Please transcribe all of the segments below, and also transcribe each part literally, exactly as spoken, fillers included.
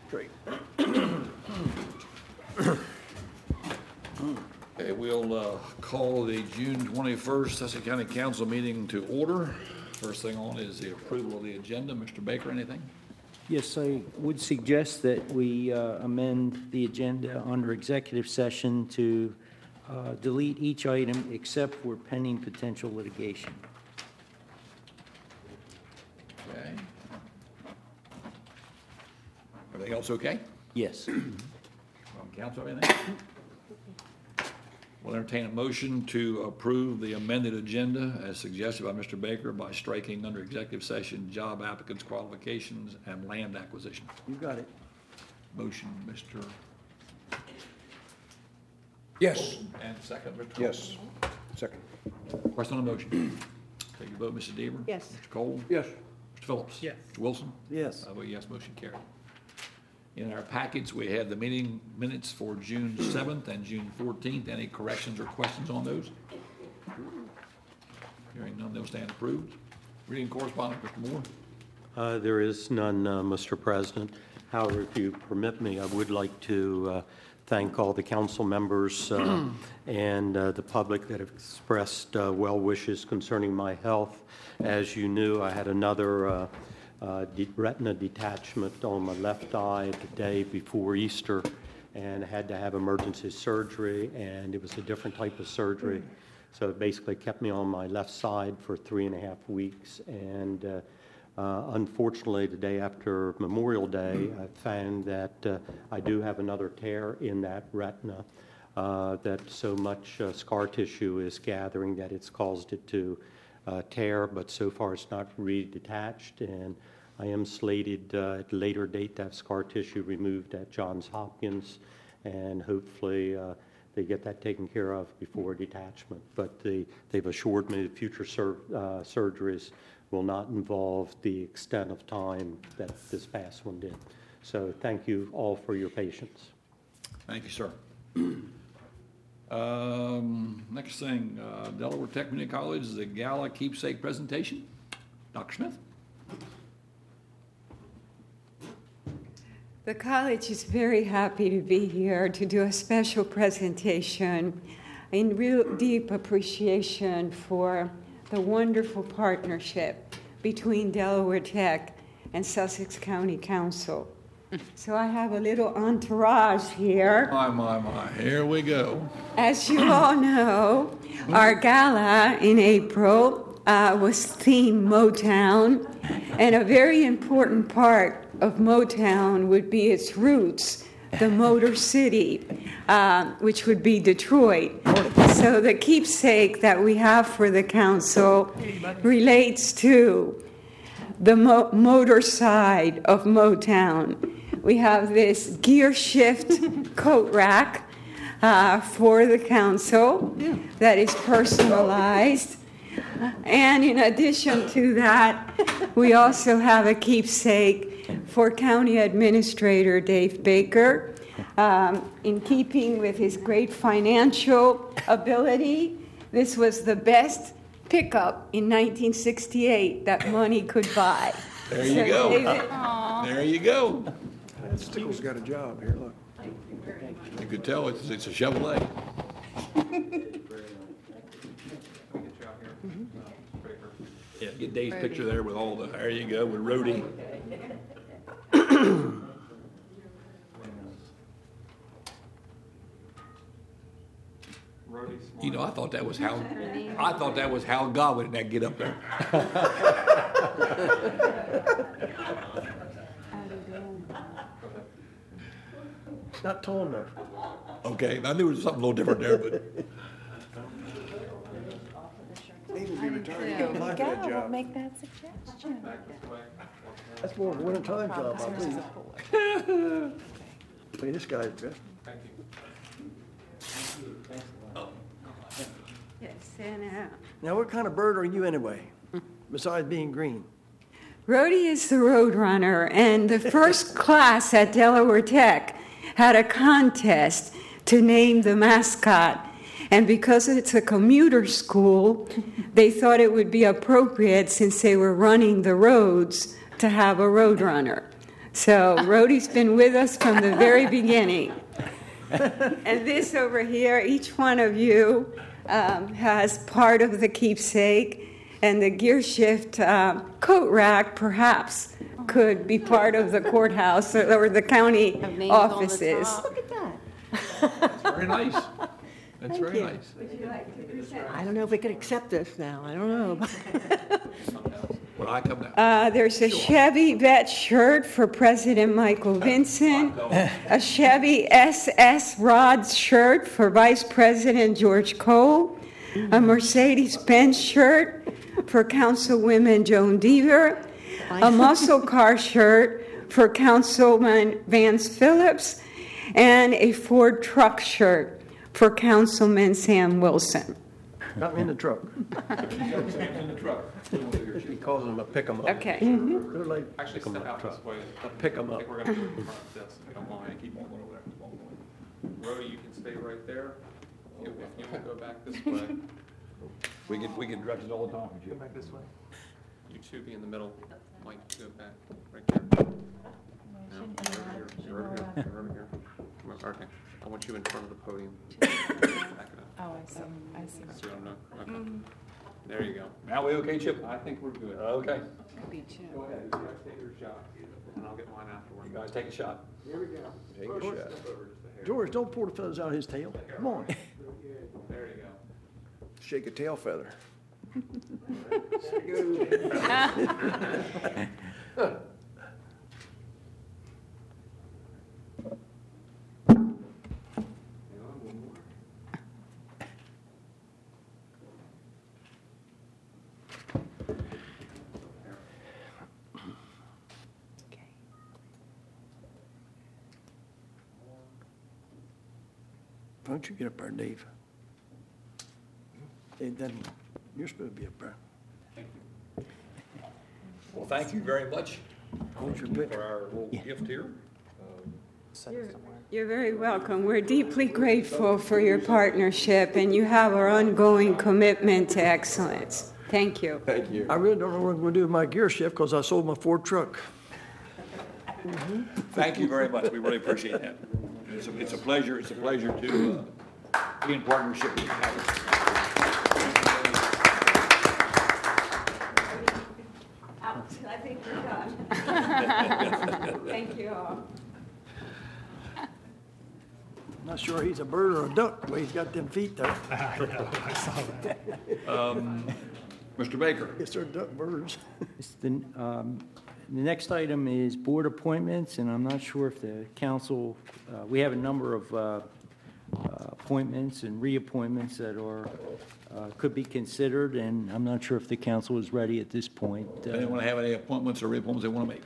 straight. Okay, we'll uh, call the June twenty-first Sussex County Council meeting to order. First thing on is the approval of the agenda. Mister Baker, anything? Yes, I would suggest that we uh, amend the agenda under executive session to uh, delete each item except for pending potential litigation. Okay. Everything else okay? Yes. Um, Council, anything? We'll entertain a motion to approve the amended agenda as suggested by Mister Baker by striking under executive session job applicants, qualifications, and land acquisition. You got it. Motion, Mister Yes. And second, Mister Cole. Yes. Second. Question on the motion. Take your vote, Missus Deaver. Yes. Mister Cole. Yes. Mister Phillips. Yes. Mister Wilson. Yes. I vote yes, motion carried. In our packets, we had the meeting minutes for June seventh and June fourteenth. Any corrections or questions on those? Hearing none, they'll stand approved. Reading correspondence, Mister Moore. Uh, There is none, uh, Mister President. However, if you permit me, I would like to uh, thank all the council members uh, and uh, the public that have expressed uh, well wishes concerning my health. As you knew, I had another uh, uh, de- retina detachment on my left eye the day before Easter and had to have emergency surgery, and it was a different type of surgery. So it basically kept me on my left side for three and a half weeks. And uh, uh, unfortunately, the day after Memorial Day, I found that uh, I do have another tear in that retina, uh, that so much uh, scar tissue is gathering that it's caused it to uh, tear, but so far it's not redetached. And I am slated uh, at a later date to have scar tissue removed at Johns Hopkins, and hopefully uh, they get that taken care of before detachment. But they, they've assured me that future sur- uh, surgeries will not involve the extent of time that this past one did. So thank you all for your patience. Thank you, sir. Um, next thing, uh, Delaware Tech Community College, the Gala Keepsake presentation. Doctor Smith? The college is very happy to be here to do a special presentation in real deep appreciation for the wonderful partnership between Delaware Tech and Sussex County Council. So I have a little entourage here. My, my, my, here we go. As you all know, our gala in April uh, was themed Motown, and a very important part of Motown would be its roots, the Motor City, uh, which would be Detroit. So the keepsake that we have for the council relates to the mo- motor side of Motown. We have this gear shift coat rack uh, for the council that is personalized. And in addition to that, we also have a keepsake for County Administrator Dave Baker. Um, in keeping with his great financial ability, this was the best pickup in nineteen sixty-eight that money could buy. There you go. David, There you go. Stickles got a job here, look. You could tell it's, it's a Chevrolet. Yeah, get Dave's picture there with all the, there you go, with Rhodey. You know, I thought that was how, I thought that was Hal Godwin that get up there. Not tall enough. Okay, I knew there was something a little different there, but He would be retired. He got applied for that Will job. make that suggestion. That's more of a winter time job, I believe. Hey, this guy's good. yes, and, uh, Now, what kind of bird are you anyway, besides being green? Rhodey is the Roadrunner, and the first class at Delaware Tech had a contest to name the mascot. And because it's a commuter school, they thought it would be appropriate, since they were running the roads, to have a Roadrunner. So Rhodey's been with us from the very beginning. And this over here, each one of you um, has part of the keepsake, and the gear shift um, coat rack perhaps could be part of the courthouse or the county Have names on the offices. top. Look at that. That's very nice. That's very you. nice. I don't know if we could accept this now. I don't know. When I come down. Uh, there's a Chevy vet shirt for President Michael Vincent, a Chevy S S Rod shirt for Vice President George Cole, a Mercedes-Benz shirt for Councilwoman Joan Deaver, a muscle car shirt for Councilman Vance Phillips, and a Ford truck shirt for Councilman Sam Wilson. Got me in the truck. Sam's in the truck. He calls them a pick 'em up. Okay. They're like, Actually, step out this way. a pick 'em I up. think we're going to do it in front of this, if you don't mind. Keep on going over there. Keep on going. Rhodey, you can stay right there. If you will go back this way. We get, we get directions all the time. Go back this way. You two be in the middle. Mike, go back right there. No, over here. You're over here. You're over here. Come on, okay. I want you in front of the podium. Back it up. Oh, I see, I see. See what I'm doing? Okay. There you go. Now we okay, Chip? I think we're good. Okay. Could be Chip. Go ahead. You guys take your shot, and I'll get mine afterward. You guys take a shot. Here we go. Take a shot. Step over just a hair. George, don't pull the feathers out of his tail. Come on. There you go. Shake a tail feather. Why don't you get up there, Dave? It doesn't, you're supposed to be up there. Well, thank you very much Hold your for picture. our little gift here. You're very welcome. We're deeply grateful for your partnership, and you have our ongoing commitment to excellence. Thank you. Thank you. I really don't know what I'm gonna do with my gear shift because I sold my Ford truck. Thank you very much. We really appreciate that. It's a, it's a pleasure, it's a pleasure to uh, be in partnership with you. I think we're done. Thank you all. I'm not sure he's a bird or a duck, the way he's got them feet there. Mister Baker. Yes, they're duck birds. It's the, um, the next item is board appointments, and I'm not sure if the council, uh, we have a number of uh, uh, appointments and reappointments that are, uh, could be considered, and I'm not sure if the council is ready at this point. uh, Anyone have any appointments or reappointments they want to make?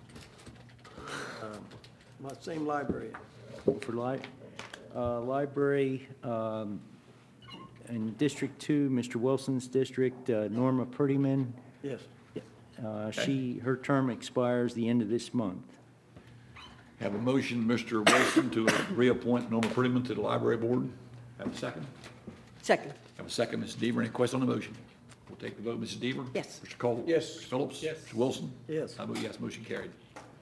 My same library. For li, uh, library, um, in District Two, Mister Wilson's district, uh, Norma Purdyman, Yes. uh, she, her term expires the end of this month. Have a motion, Mister Wilson, to reappoint Norma Prettyman to the library board. Have a second? Second. Have a second, Missus Deaver. Any question on the motion? We'll take the vote. Missus Deaver? Yes. Mister Cole? Yes. Mister Phillips? Yes. Mister Wilson? Yes. I vote yes, motion carried.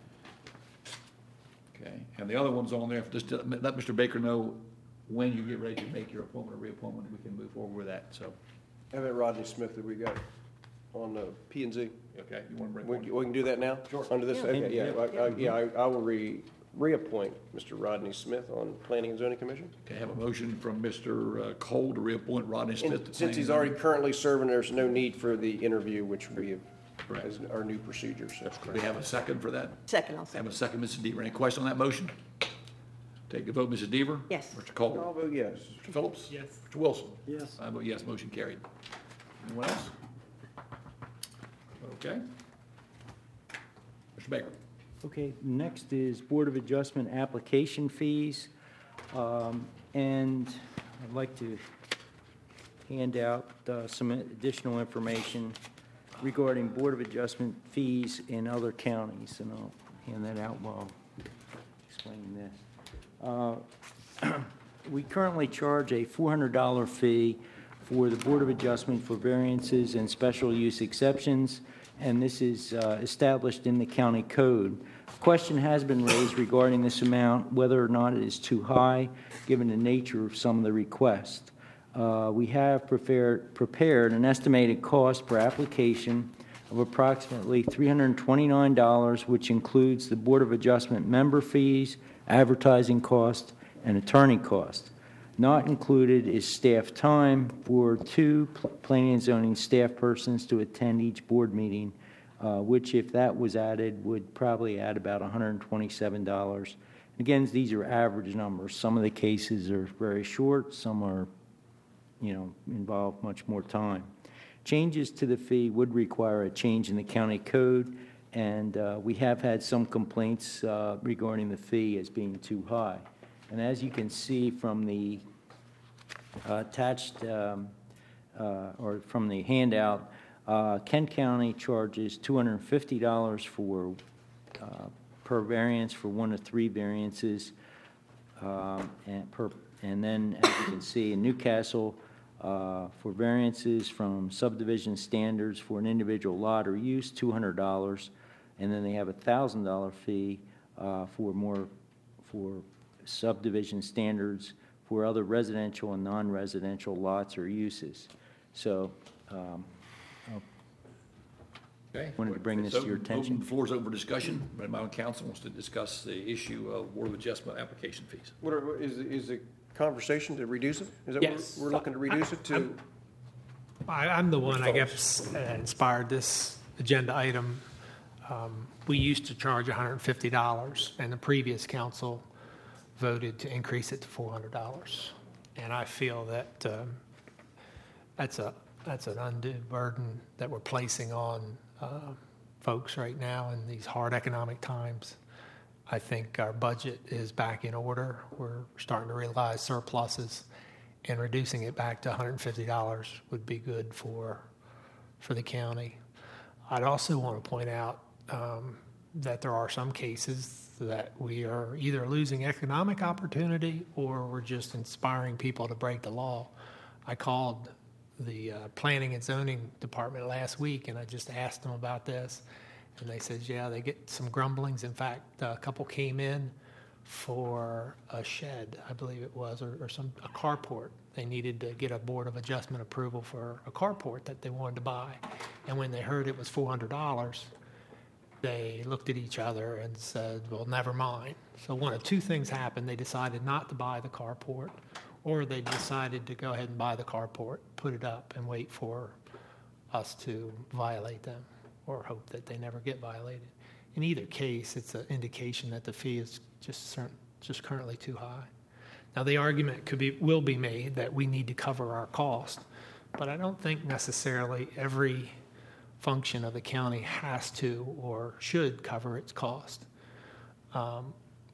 Okay, and the other one's on there, just to let Mister Baker know when you get ready to make your appointment or reappointment, we can move forward with that, so. How about Rodney Smith that we got on uh, P and Z? Okay, you want to bring We one? we can do that now? Sure. Under this, Yeah. okay, yeah, Yeah. I- I- yeah, I I will re reappoint Mister Rodney Smith on Planning and Zoning Commission. Okay, have a motion from Mister uh, Cole to reappoint Rodney Smith to And since planning he's and already zoning. currently serving, there's no need for the interview, which we have, Correct. as our new procedure, so. We have a second for that? Second, I'll Have second. a second, Missus Deaver. Any question on that motion? Take the vote, Missus Deaver? Yes. Mister Cole? I'll vote yes. Mister Phillips? Yes. Mister Wilson? Yes. I vote yes, motion carried. Anyone else? Okay. Mister Baker? Okay, next is Board of Adjustment application fees. Um, And I'd like to hand out uh, some additional information regarding Board of Adjustment fees in other counties, and I'll hand that out while explaining this. Uh, We currently charge a four hundred dollars fee for the Board of Adjustment for variances and special use exceptions. and this is uh, established in the county code. A question has been raised regarding this amount, whether or not it is too high, given the nature of some of the requests. Uh, we have prepared, prepared an estimated cost per application of approximately three hundred twenty-nine dollars, which includes the Board of Adjustment member fees, advertising costs, and attorney costs. Not included is staff time for two planning and zoning staff persons to attend each board meeting, uh, which, if that was added, would probably add about one hundred twenty-seven dollars. Again, these are average numbers. Some of the cases are very short, some are, you know, involve much more time. Changes to the fee would require a change in the county code, and uh, we have had some complaints uh, regarding the fee as being too high. And as you can see from the uh, attached, um, uh, or from the handout, uh, Kent County charges two hundred fifty dollars for uh, per variance for one to three variances, um, and per, and then as you can see in Newcastle, uh, for variances from subdivision standards for an individual lot or use, two hundred dollars, and then they have a one thousand dollars fee uh, for more for subdivision standards for other residential and non-residential lots or uses. So, um, Okay. Wanted to bring this So, to your attention. open- The floor is open for discussion. Anybody on council wants to discuss the issue of Board of Adjustment application fees? What are, is, is the conversation to reduce it? Is that Yes. we're, we're looking to reduce it to? I'm- I, I'm the one, I guess, uh, inspired this agenda item. Um, We used to charge one hundred fifty dollars, and the previous council voted to increase it to four hundred dollars. And I feel that um, that's a that's an undue burden that we're placing on uh, folks right now in these hard economic times. I think our budget is back in order. We're starting to realize surpluses, and reducing it back to one hundred fifty dollars would be good for for the county. I'd also want to point out um, that there are some cases that we are either losing economic opportunity or we're just inspiring people to break the law. I called the uh, planning and zoning department last week and I just asked them about this, and they said, yeah, they get some grumblings. In fact, a couple came in for a shed, I believe it was, or, or some a carport. They needed to get a Board of Adjustment approval for a carport that they wanted to buy. And when they heard it was four hundred dollars, they looked at each other and said, well, never mind. So one of two things happened. They decided not to buy the carport, or they decided to go ahead and buy the carport, put it up, and wait for us to violate them, or hope that they never get violated. In either case, it's an indication that the fee is just certain, just currently too high. Now, the argument could be, will be made that we need to cover our cost, but I don't think necessarily every function of the county has to or should cover its cost. Um,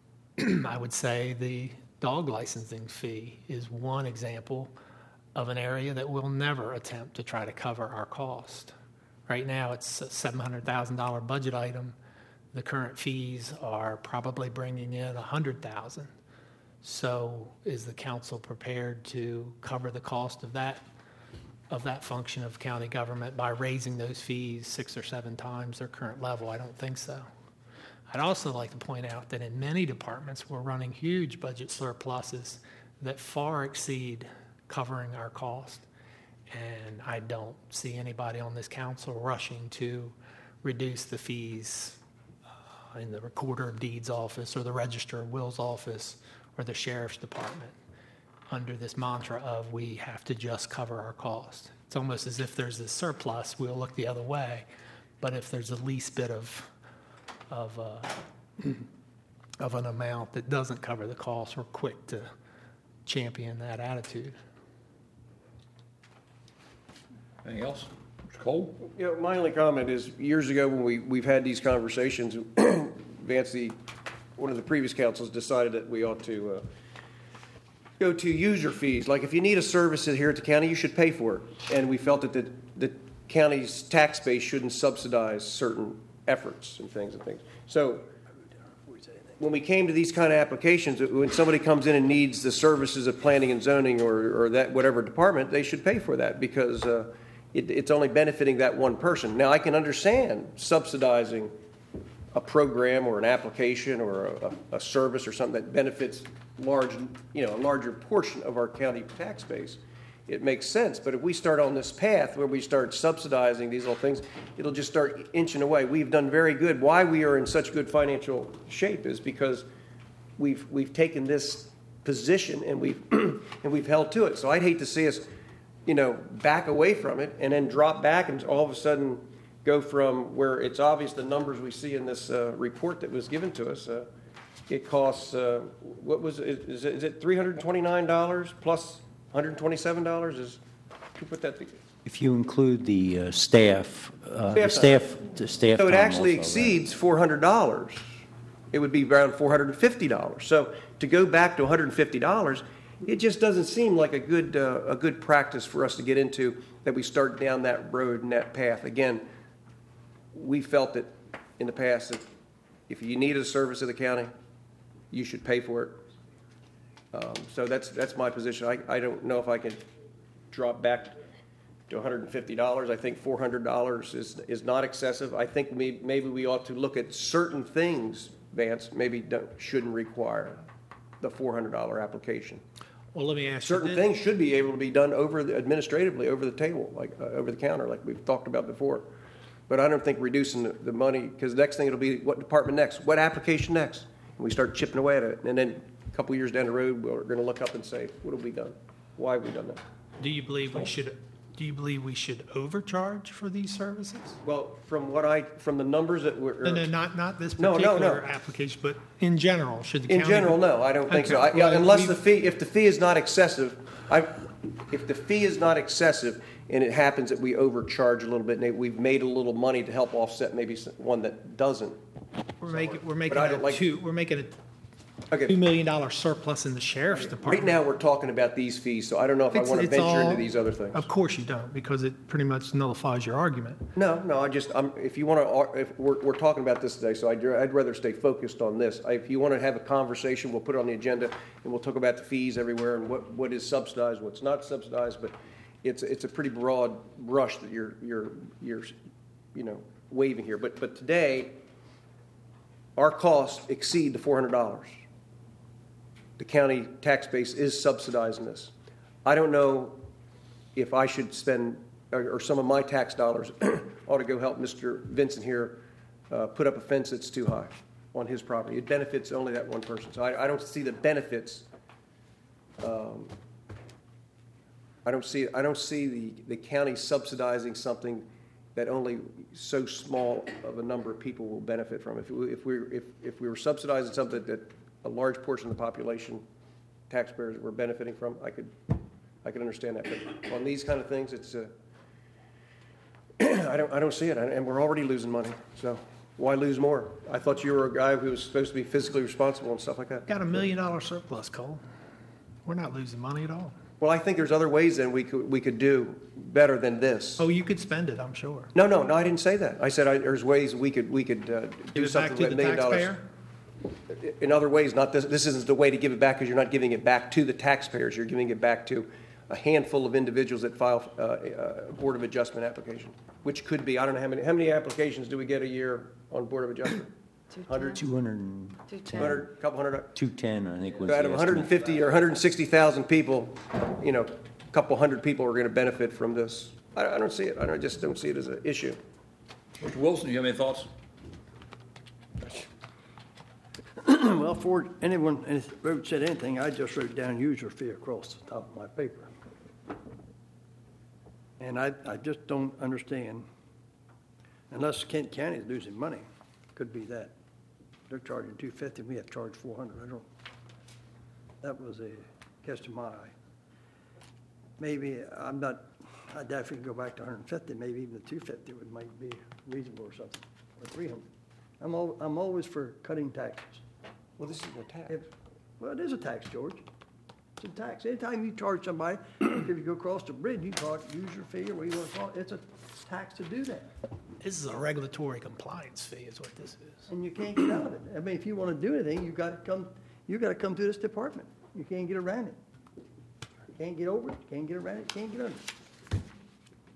I would say the dog licensing fee is one example of an area that we'll never attempt to try to cover our cost. Right now, it's a seven hundred thousand dollars budget item. The current fees are probably bringing in one hundred thousand dollars. So is the council prepared to cover the cost of that of that function of county government by raising those fees six or seven times their current level? I don't think so. I'd also like to point out that in many departments, we're running huge budget surpluses that far exceed covering our cost. And I don't see anybody on this council rushing to reduce the fees uh, in the Recorder of Deeds office or the Register of Wills office or the Sheriff's Department under this mantra of we have to just cover our cost. It's almost as if there's a surplus, we'll look the other way. But if there's the least bit of of uh, of an amount that doesn't cover the cost, we're quick to champion that attitude. Anything else? Mister Cole? You know, my only comment is, years ago when we, we've had these conversations, Vance, the, one of the previous councils decided that we ought to uh, go to user fees. Like if you need a service here at the county, you should pay for it. And we felt that the, the county's tax base shouldn't subsidize certain efforts and things and things. So when we came to these kind of applications, when somebody comes in and needs the services of planning and zoning or, or that whatever department, they should pay for that because uh, it, it's only benefiting that one person. Now, I can understand subsidizing a program or an application or a, a service or something that benefits large, you know, a larger portion of our county tax base. It makes sense, but if we start on this path where we start subsidizing these little things, it'll just start inching away. We've done very good. Why we are in such good financial shape is because we've we've taken this position and we've and we've held to it. So I'd hate to see us, you know, back away from it and then drop back and all of a sudden go from where it's obvious the numbers we see in this uh, report that was given to us. Uh, it costs uh, what was it, is it, is it three hundred twenty-nine dollars plus one hundred twenty-seven dollars? Is who put that together? If you include the uh, staff, uh, the Staff staff, the staff. So it time actually also, exceeds four hundred dollars. It would be around four hundred fifty dollars. So to go back to one hundred fifty dollars, it just doesn't seem like a good uh, a good practice for us to get into, that we start down that road and that path. Again, we felt that in the past that if you needed a service of the county, you should pay for it. Um, so that's that's my position. I, I don't know if I can drop back to one hundred fifty dollars. I think four hundred dollars is is not excessive. I think maybe, maybe we ought to look at certain things, Vance, maybe don't, shouldn't require the four hundred dollars application. Well, let me ask Certain you. things should be able to be done over the, administratively over the table, like uh, over the counter, like we've talked about before. But I don't think reducing the, the money, because the next thing it'll be what department next, what application next, and we start chipping away at it, and then a couple years down the road, we're going to look up and say, what have we done? Why have we done that? Do you believe we should? Do you believe we should overcharge for these services? Well, from what I, from the numbers that were. No, no, not not this No, no, particular no. application, but in general, should the In county? general, no, I don't think so. Okay, I- yeah, well, Unless we- the fee, if the fee is not excessive, I, if the fee is not excessive and it happens that we overcharge a little bit and we've made a little money to help offset maybe some- one that doesn't. We're making we're making I a don't like- two we're making a Okay. two million dollar surplus in the sheriff's Right department. now, we're talking about these fees, so I don't know if I It's- want to it's venture all- into these other things. Of course you don't, because it pretty much nullifies your argument. No, no, I just, I'm, if you want to, if, we're, we're talking about this today, so I'd, I'd rather stay focused on this. I- If you want to have a conversation, we'll put it on the agenda, and we'll talk about the fees everywhere and what, what is subsidized, what's not subsidized, but it's, it's a pretty broad brush that you're, you're, you're, you know, waving here. But, but today, our costs exceed the four hundred dollars. The county tax base is subsidizing this. I don't know if I should spend, or, or some of my tax dollars ought to go help Mister Vincent here uh, put up a fence that's too high on his property. It benefits only that one person. So I, I don't see the benefits. Um, I don't see, I don't see the, the county subsidizing something that only so small of a number of people will benefit from. If we, if we, if, if we were subsidizing something that a large portion of the population, taxpayers were benefiting from, I could, I could understand that. But on these kind of things, it's, uh, I don't, I don't see it, and we're already losing money. So why lose more? I thought you were a guy who was supposed to be physically responsible and stuff like that. Got a million dollar surplus, Cole. We're not losing money at all. Well, I think there's other ways then we could we could do better than this. Oh, you could spend it, I'm sure. No, no, no, I didn't say that. I said I, there's ways we could we could uh, Give do it something back to with the a million dollars. taxpayer? In other ways, not this. This isn't the way to give it back because you're not giving it back to the taxpayers. You're giving it back to a handful of individuals that file uh, a Board of Adjustment application, which could be, I don't know how many, how many applications do we get a year on Board of Adjustment? Hundred, two hundred and two hundred, couple hundred? two ten, I think was Out the of one hundred estimate. fifty or one hundred sixty thousand people, you know, a couple hundred people are going to benefit from this. I, I don't see it. I don't, I just don't see it as an issue. Mister Wilson, do you have any thoughts? Well, before anyone any- wrote, said anything, I just wrote down user fee across the top of my paper. And I, I just don't understand, unless Kent County is losing money, could be that. They're charging two fifty, we have to charge four hundred, I don't, that was a catch to my eye. Maybe, I'm not, I definitely go back to one hundred fifty, maybe even the two fifty would might be reasonable or something, or three hundred. I'm al, I'm always for cutting taxes. Well, this isn't a tax. If, well, it is a tax, George. It's a tax. Anytime you charge somebody, if you go across the bridge, you call it user fee or what you want to call it, it's a tax to do that. This is a regulatory compliance fee is what this is. And you can't get out of it. I mean, if you want to do anything, you've got to come, you got to come through this department. You can't get around it. You can't get over it, can't get around it, can't get under it.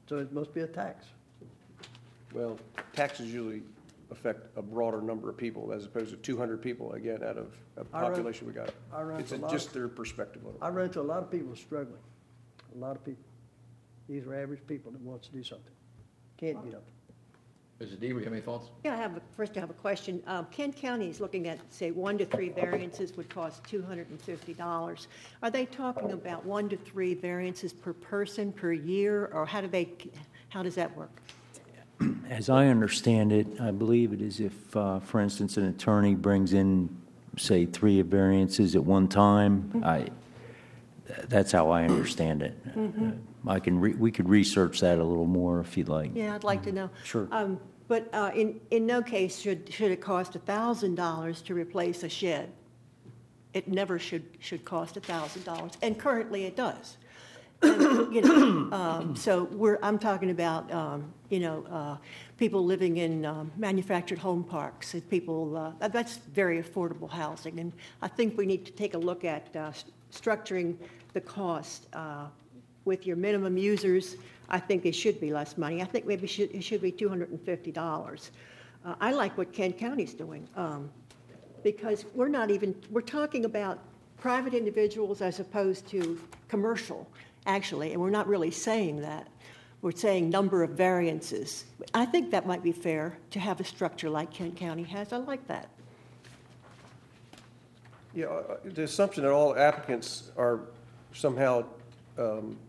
So it must be a tax. Well, taxes usually affect a broader number of people as opposed to two hundred people, again, out of a I run- population we got. I run It's into a a- lot just of- their perspective on it. I run into a lot of people struggling, a lot of people. These are average people that wants to do something, can't do nothing. Mister Deaver, you have any thoughts? Yeah, I have, a- first I have a question. Um, Kent County is looking at, say, one to three variances would cost two hundred fifty dollars. Are they talking about one to three variances per person per year, or how do they, how does that work? As I understand it, I believe it is if, uh, for instance, an attorney brings in, say, three variances at one time, I, that's how I understand it. Uh, I can, re- we could research that a little more if you'd like. Yeah, I'd like to know. Sure. Um, But uh, in, in no case should, should it cost one thousand dollars to replace a shed. It never should, should cost one thousand dollars, and currently it does. And, you know, um, so we're, I'm talking about, um, you know, uh, people living in um, manufactured home parks, and people, uh, that's very affordable housing. And I think we need to take a look at uh, st- structuring the cost uh, with your minimum users. I think it should be less money. I think maybe it should, it should be two hundred fifty dollars. Uh, I like what Kent County's doing, um, because we're not even, we're talking about private individuals as opposed to commercial, actually, and we're not really saying that. We're saying number of variances. I think that might be fair to have a structure like Kent County has. I like that. Yeah, uh, the assumption that all applicants are somehow um,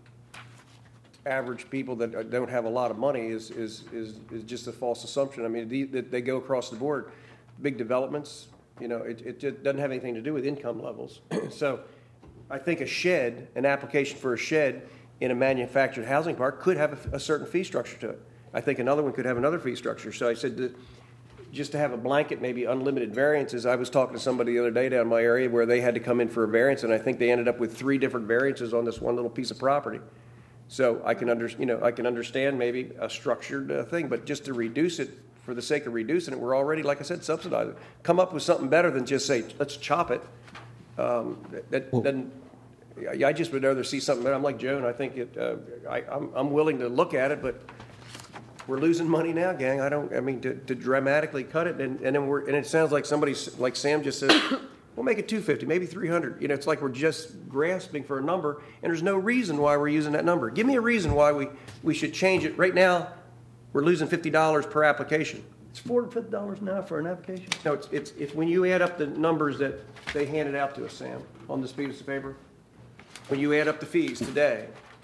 average people that don't have a lot of money is, is, is, is just a false assumption. I mean, the, that they go across the board. Big developments, you know, it, it just doesn't have anything to do with income levels. So I think a shed, an application for a shed in a manufactured housing park could have a, a certain fee structure to it. I think another one could have another fee structure. So I said that just to have a blanket, maybe unlimited variances. I was talking to somebody the other day down in my area where they had to come in for a variance, and I think they ended up with three different variances on this one little piece of property. So I can under, you know, I can understand maybe a structured uh, thing, but just to reduce it for the sake of reducing it, we're already, like I said, subsidizing. Come up with something better than just say, let's chop it. Um, that doesn't. I just would rather see something better. I'm like Joan. I think it. Uh, I, I'm, I'm willing to look at it, but we're losing money now, gang. I don't. I mean, to, to dramatically cut it, and, and then we're. And it sounds like somebody's like Sam just said. We'll make it two fifty, maybe three hundred. You know, it's like we're just grasping for a number, and there's no reason why we're using that number. Give me a reason why we, we should change it. Right now, we're losing fifty dollars per application. It's four hundred fifty dollars now for an application? No, it's, it's, if, when you add up the numbers that they handed out to us, Sam, on this piece of paper, when you add up the fees today,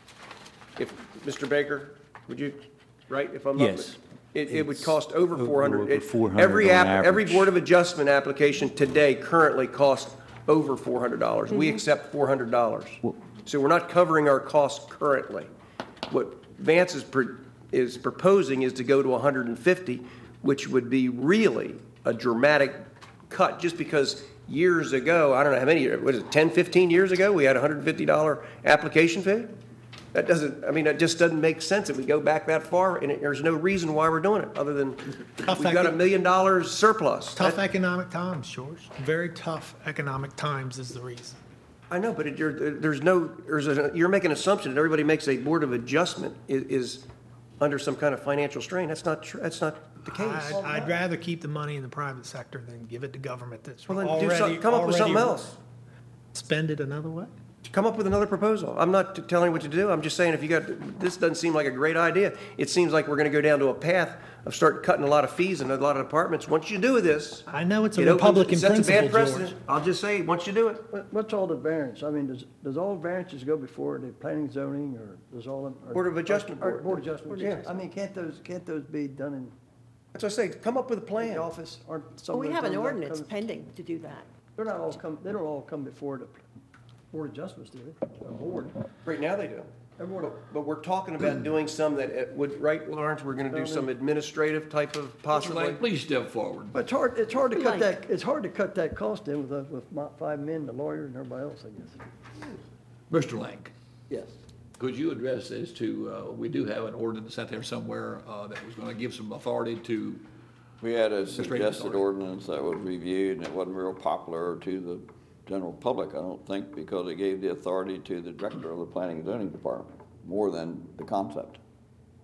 if, Mister Baker, would you, right, if I'm not? Yes. It, it would It's cost over over- four hundred. over It- four hundred Every on app, every average. Board of Adjustment application today currently costs over four hundred dollars. We accept four hundred dollars. Well- So we're not covering our costs currently. What Vance is, pro- is proposing is to go to one hundred fifty, which would be really a dramatic cut, just because years ago, I don't know how many, what is it, ten, fifteen years ago, we had a one hundred fifty dollars application fee? That doesn't, I mean, it just doesn't make sense if we go back that far, and it, there's no reason why we're doing it, other than Tough we've got a eco- million dollars surplus. Tough That- economic times, George. Very tough economic times is the reason. I know, but it, you're, there's no, there's a, you're making an assumption that everybody makes a Board of Adjustment is, is under some kind of financial strain. That's not true, that's not the case. I'd, I'd rather keep the money in the private sector than give it to government that's Well, then do already, something, come up with something already else. Spend it another way. Come up with another proposal. I'm not t- telling you what to do. I'm just saying if you got, this doesn't seem like a great idea. It seems like we're going to go down to a path of start cutting a lot of fees in a lot of departments. Once you do this, I know it's a it opens- Republican it sets a bad principle, precedent. George. I'll just say, once you do it, What- What's all the variance? I mean, does, does all variances go before the planning zoning, or does all? them- or- Board of Adjustment or- or Board. Board of Adjustment, Board of yeah. Adjustment. I mean, can't those, can't those be done in that's what I say, come up with a the plan. office? Aren't some Well, we of those have an done by- ordinance come- pending to do that. They're not all come, they don't all come before the Board of Adjustments, do they? A board. Right now they do. Everyone, But we're talking about doing some that it would, right, Lawrence, we're going to do some administrative type of Mister possibly. Lang, please step forward. but it's hard, it's hard to cut Like- that, it's hard to cut that cost in with, uh, with my five men, the lawyer, and everybody else, I guess. Mister Lang, Yes. could you address as to, uh, we do have an ordinance out there somewhere uh, that was going to give some authority to, We had a Administrative suggested authority. ordinance that was reviewed, and it wasn't real popular to the general public, I don't think, because it gave the authority to the director of the planning and zoning department, more than the concept.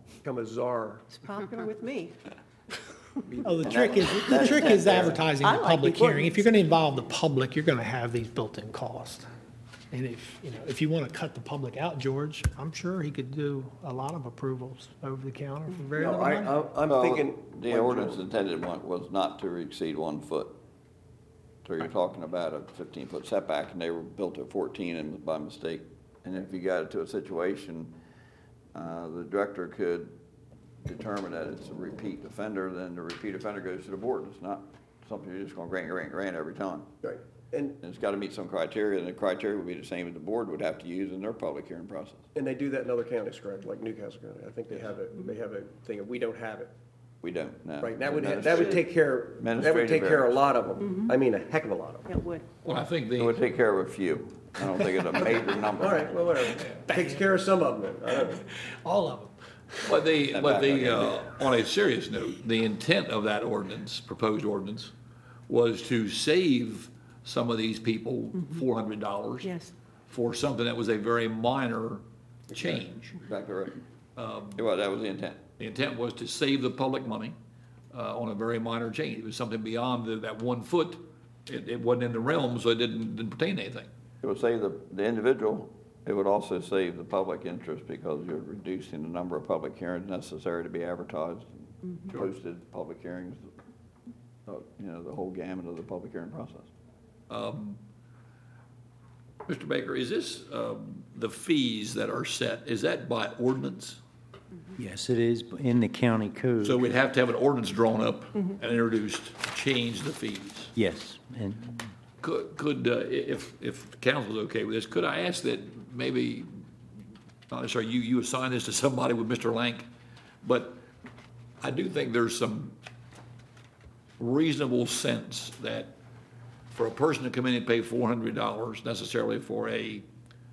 become a czar. It's popular with me. Oh, the trick is, the trick is advertising I the like public the hearing. If you're going to involve the public, you're going to have these built-in costs. And if, you know, if you want to cut the public out, George, I'm sure he could do a lot of approvals over the counter for very No, little I, money. I- I'm Well, thinking. The ordinance intended one was not to exceed one foot. So you're talking about a fifteen-foot setback, and they were built at fourteen and by mistake. And if you got it to a situation, uh, the director could determine that it's a repeat offender, then the repeat offender goes to the board. It's not something you're just gonna grant, grant, grant every time. Right, and, And it's gotta meet some criteria, and the criteria would be the same as the board would have to use in their public hearing process. and they do that in other counties, correct, like Newcastle County. I think they have a, they have a thing, of we don't have it. We don't, no. Right, that would, that would take care, that would Administrative take care of a errors. lot of them. I mean, a heck of a lot of them. It would. Well, I think It would the, take care of a few. I don't think it's a major number. All right, well, whatever. Takes care of some of them then. I don't know. All of them. but the, That but back, the, okay. uh, on a serious note, the intent of that ordinance, proposed ordinance, was to save some of these people four hundred dollars. Yes. For something that was a very minor change. Exactly right. Um, Well, that was the intent. The intent was to save the public money uh, on a very minor change. It was something beyond the, that one foot. It, it wasn't in the realm, so it didn't, didn't pertain to anything. It would save the, the individual, it would also save the public interest because you're reducing the number of public hearings necessary to be advertised, posted public hearings, uh, you know, the whole gamut of the public hearing process. Um, Mister Baker, is this, um, the fees that are set, is that by ordinance? Yes, it is in the county code. So we'd have to have an ordinance drawn up and introduced to change the fees. Yes, and Could, could, uh, if, if the council's okay with this, could I ask that maybe, not necessarily you, you assign this to somebody with Mister Lank, but I do think there's some reasonable sense that for a person to come in and pay four hundred dollars necessarily for a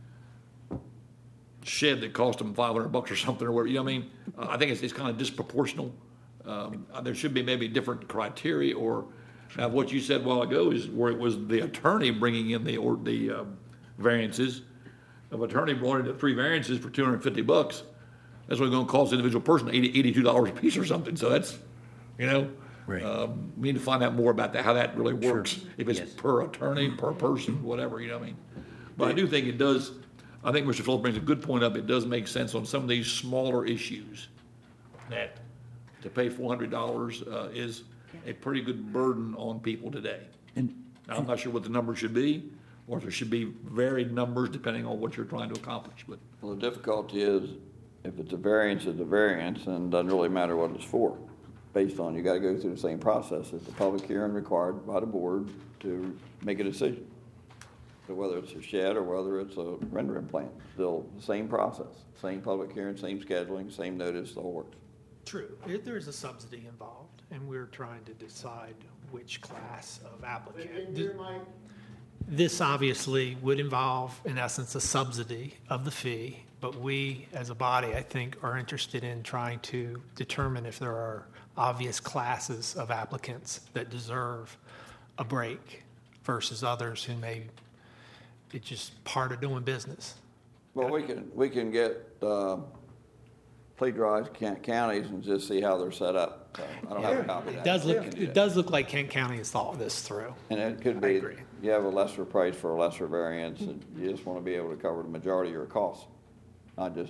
shed that cost them five hundred bucks or something or whatever, you know what I mean? Uh, I think it's, it's kind of disproportional. Um, uh, there should be maybe different criteria or, now what you said a while ago is where it was the attorney bringing in the, or the, um, variances. If an attorney brought in the three variances for two hundred and fifty bucks, that's what it's gonna cost the individual person eighty, eighty-two dollars a piece or something, so that's, you know? Right. Um, we need to find out more about that, how that really works. If it's Yes. per attorney, per person, whatever, you know what I mean? But I do think it does, I think Mister Phillips brings a good point up, it does make sense on some of these smaller issues that to pay four hundred dollars, uh, is a pretty good burden on people today. and Now, I'm not sure what the number should be, or if there should be varied numbers depending on what you're trying to accomplish, but Well, the difficulty is, if it's a variance, it's a variance, and it doesn't really matter what it's for. Based on, you gotta go through the same process. It's a public hearing required by the board to make a decision. So whether it's a shed or whether it's a rendering plant, still the same process, same public hearing, same scheduling, same notice, the whole works. True. There- There's a subsidy involved, and we're trying to decide which class of applicant. Th- This obviously would involve, in essence, a subsidy of the fee, but we, as a body, I think, are interested in trying to determine if there are obvious classes of applicants that deserve a break versus others who may, it's just part of doing business. Well, we can, we can get, uh, play drives, can- counties and just see how they're set up. So I don't have a copy of that. It does look, We can do it that. does look like Kent County has thought this through. And it could I be, agree. you have a lesser price for a lesser variance, and you just want to be able to cover the majority of your costs, not just,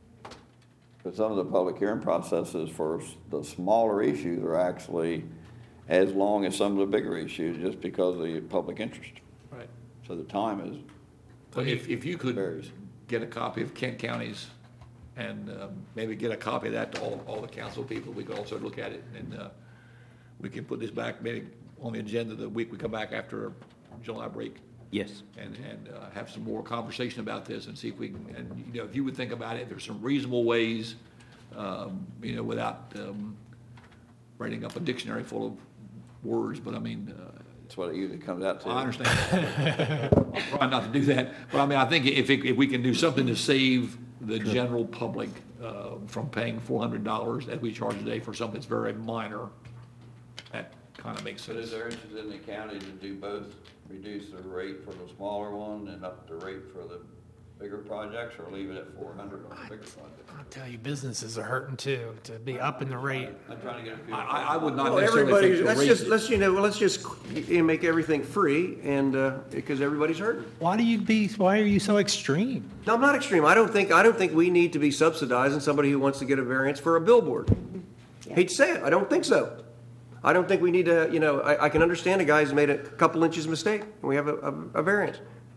but some of the public hearing processes for s- the smaller issues are actually as long as some of the bigger issues, just because of the public interest. Right. So the time is, But if, if you could Varies. get a copy of Kent County's and um, maybe get a copy of that to all, all the council people, we could also look at it and uh, we can put this back maybe on the agenda the week we come back after July break yes, and, and uh, have some more conversation about this and see if we can, and, you know, if you would think about it, there's some reasonable ways, um, you know, without um, writing up a dictionary full of words, but I mean, uh, that's what it usually comes out to. I understand. I'll try not to do that, but I mean, I think if, it- if we can do something to save the general public uh, from paying four hundred dollars that we charge today for something that's very minor, that kind of makes But is sense. there interest in the county to do both, reduce the rate for the smaller one and up the rate for the bigger projects or leave it at four hundred on the bigger projects? I'll tell you, businesses are hurting too, to be upping the rate. I'm trying to get a feel. I, I I would not Well, necessarily everybody, think to let's raise just, it. let's, you know, let's just you know, make everything free and, uh, because everybody's hurting. Why do you be, why are you so extreme? No, I'm not extreme. I don't think, I don't think we need to be subsidizing somebody who wants to get a variance for a billboard. Hate to say it, I don't think so. I don't think we need to, you know, I, I can understand a guy's made a couple inches mistake, and we have a, a, a variance.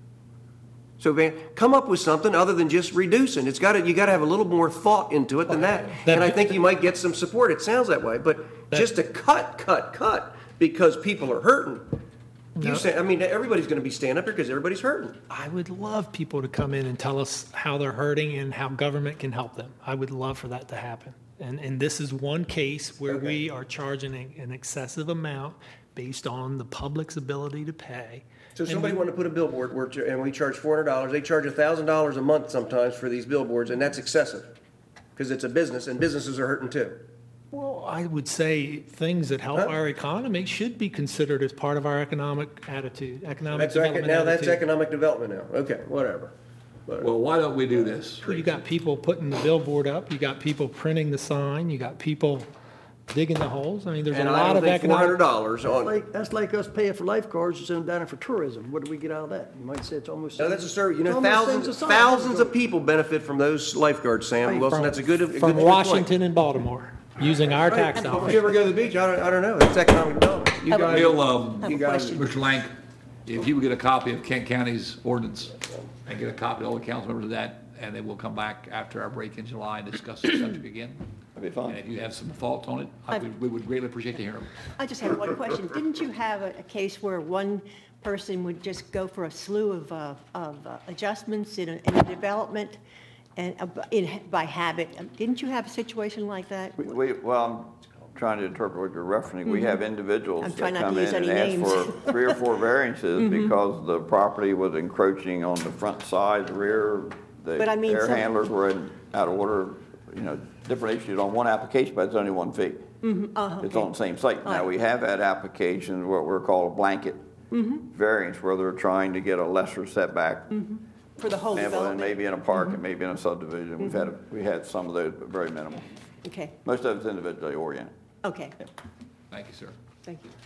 So, Van, come up with something other than just reducing. It's got to, you got to have a little more thought into it than that. That- And I think you might get some support. It sounds that way, but That- just to cut, cut, cut because people are hurting. You No. say, I mean, everybody's going to be standing up here because everybody's hurting. I would love people to come in and tell us how they're hurting and how government can help them. I would love for that to happen. And, and this is one case where Okay. we are charging a- an excessive amount based on the public's ability to pay. So And somebody we- wanted to put a billboard where, and we charge four hundred dollars. They charge one thousand dollars a month sometimes for these billboards, and that's excessive because it's a business, and businesses are hurting too. Well, I would say things that help Huh? our economy should be considered as part of our economic attitude, economic That's, ec- development now that's attitude. economic development now. Okay, whatever. Whatever. Well, why don't we do this? You got people putting the billboard up, you got people printing the sign, you got people digging the holes. I mean, there's a And I lot don't of think four hundred economic. dollars That's on, like, that's like us paying for lifeguards and sending down there for tourism. What do we get out of that? You might say it's almost. no, that's a service. You it's know, almost same thousands, as a sign. thousands of people benefit from those lifeguards, Sam Right, Wilson. from- That's a good, a good From good point. Washington and Baltimore, using our tax If you dollars. ever go to the beach, I don't, I don't know. It's economic development. You Have a- guys, Bill, um, Have a you guys, question. Mister Lank, if you would get a copy of Kent County's ordinance and get a copy of all the council members of that, and then we'll come back after our break in July and discuss the subject again. That'd be And if fine. you have some thoughts on it, I would, we would greatly appreciate to hear them. I just have one question. Didn't you have a, a case where one person would just go for a slew of, uh, of uh, adjustments in a, in a development and uh, in, by habit? Um, Didn't you have a situation like that? We, we- well, I'm trying to interpret what you're referencing. We have individuals I'm that trying not to come use in and any ask names. for three or four variances because the property was encroaching on the front side, the rear, the But I mean air some- handlers were in, out of order, you know, different issues on one application, but it's only one fee. Uh-huh, It's okay. on the same site. All Now, right. we have had applications, what we're called a blanket variance, where they're trying to get a lesser setback. For the whole And development? maybe in a park, and maybe in a subdivision. We've had, we had some of those, but very minimal. Okay, Most of it's individually oriented. okay, Thank you, sir. thank you.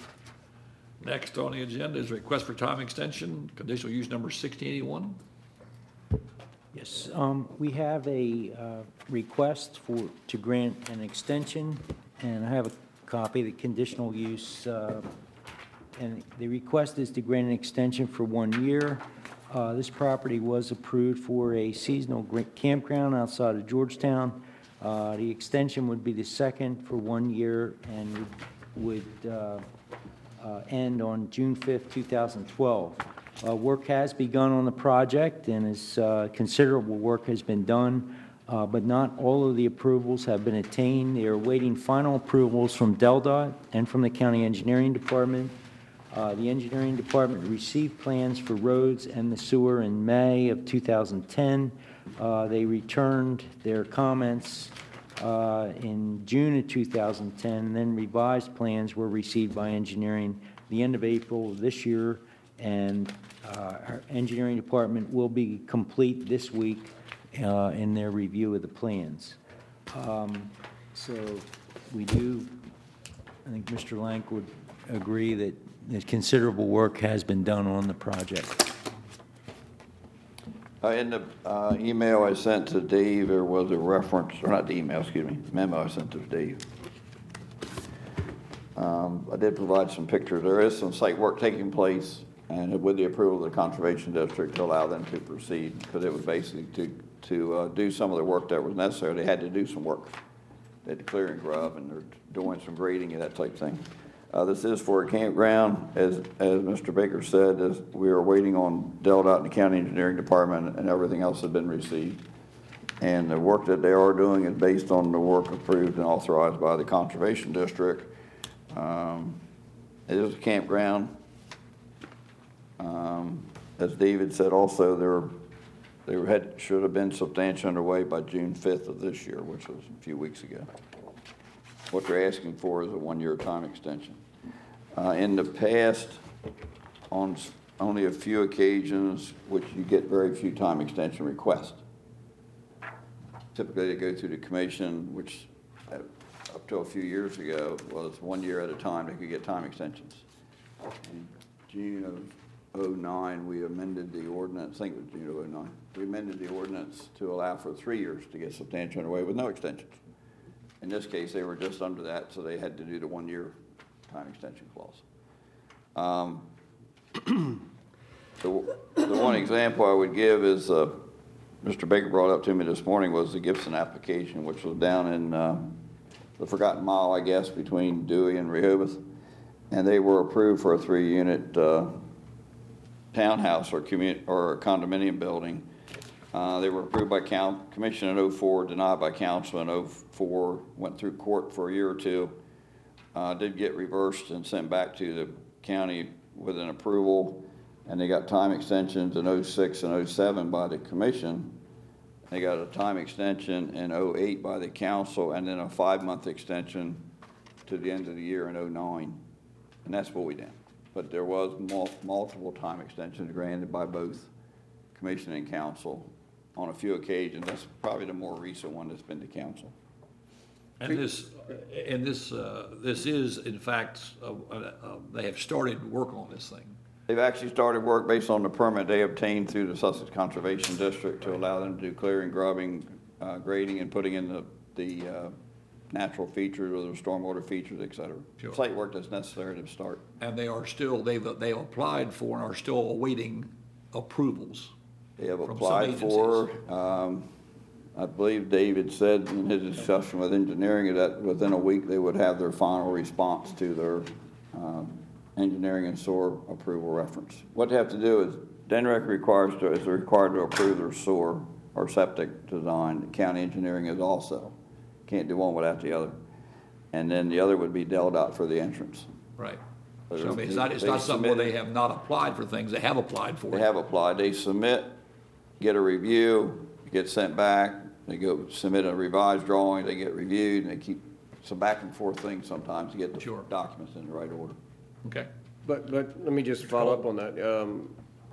Next on the agenda is request for time extension, conditional use number sixteen eighty-one. Yes, um, we have a uh, request for, to grant an extension, and I have a copy of the conditional use, uh, and the request is to grant an extension for one year. Uh, This property was approved for a seasonal gra- campground outside of Georgetown. Uh, The extension would be the second for one year and would would, uh, uh, end on June fifth, two thousand twelve. Uh, Work has begun on the project, and is, uh, considerable work has been done, uh, but not all of the approvals have been attained. They are awaiting final approvals from DelDOT and from the County Engineering Department. Uh, The Engineering Department received plans for roads and the sewer in May of two thousand ten. Uh, They returned their comments uh, in June of two thousand ten, and then revised plans were received by engineering the end of April of this year, and uh, our engineering department will be complete this week uh, in their review of the plans. Um, So we do, I think Mister Lank would agree that that considerable work has been done on the project. Uh, in the, uh, email I sent to Dave, there was a reference, or not the email, excuse me, memo I sent to Dave. Um, I did provide some pictures. There is some site work taking place, and with the approval of the Conservation District to allow them to proceed, because it was basically to, to, uh, do some of the work that was necessary. They had to do some work. They had to clear and grub, and they're doing some grading and that type of thing. Uh, this is for a campground, as, as Mister Baker said, as we are waiting on DelDOT and the County Engineering Department, and everything else has been received. And the work that they are doing is based on the work approved and authorized by the Conservation District. Um, it is a campground. Um, as David said also, there, they had, should have been substantially underway by June fifth of this year, which was a few weeks ago. What they're asking for is a one-year time extension. Uh, in the past, on only a few occasions which you get very few time extension requests. Typically, they go through the commission, which uh, up to a few years ago was one year at a time they could get time extensions. In June of oh nine, we amended the ordinance, I think it was June of oh nine, we amended the ordinance to allow for three years to get substantial underway with no extensions. In this case, they were just under that, so they had to do the one-year time extension clause. Um, the, the one example I would give is uh, Mister Baker brought up to me this morning was the Gibson application, which was down in uh, the Forgotten Mile, I guess, between Dewey and Rehoboth. And they were approved for a three-unit uh, townhouse or, commun- or a condominium building. Uh, they were approved by count, commission in oh four, denied by council in oh four, went through court for a year or two, uh, did get reversed and sent back to the county with an approval, and they got time extensions in oh six and oh seven by the commission. They got a time extension in oh eight by the council, and then a five-month extension to the end of the year in oh nine. And that's what we did. But there was mul- multiple time extensions granted by both commission and council on a few occasions. That's probably the more recent one that's been to council. And this, and this, uh, this is, in fact, uh, uh, they have started work on this thing. They've actually started work based on the permit they obtained through the Sussex Conservation District to allow them to do clearing, grubbing, uh, grading, and putting in the, the uh, natural features or the stormwater features, et cetera. Sure. Site work that's necessary to start. And they are still, they've, they've applied for and are still awaiting approvals. They have from some applied for, agencies. um, I believe David said in his discussion with engineering that within a week they would have their final response to their um, engineering and sewer approval reference. What they have to do is, DENREC requires to, is required to approve their sewer or septic design. County engineering is also. Can't do one without the other. And then the other would be Del Dot for the entrance. Right. So So I mean, it's they- not, it's they not something where they submitted- have not applied for things, they have applied for They it. have applied. They submit, get a review, it gets sent back. They go submit a revised drawing, they get reviewed, and they keep some back and forth things sometimes to get the Sure. documents in the right order. Okay. But, but let me just follow up on that. Um,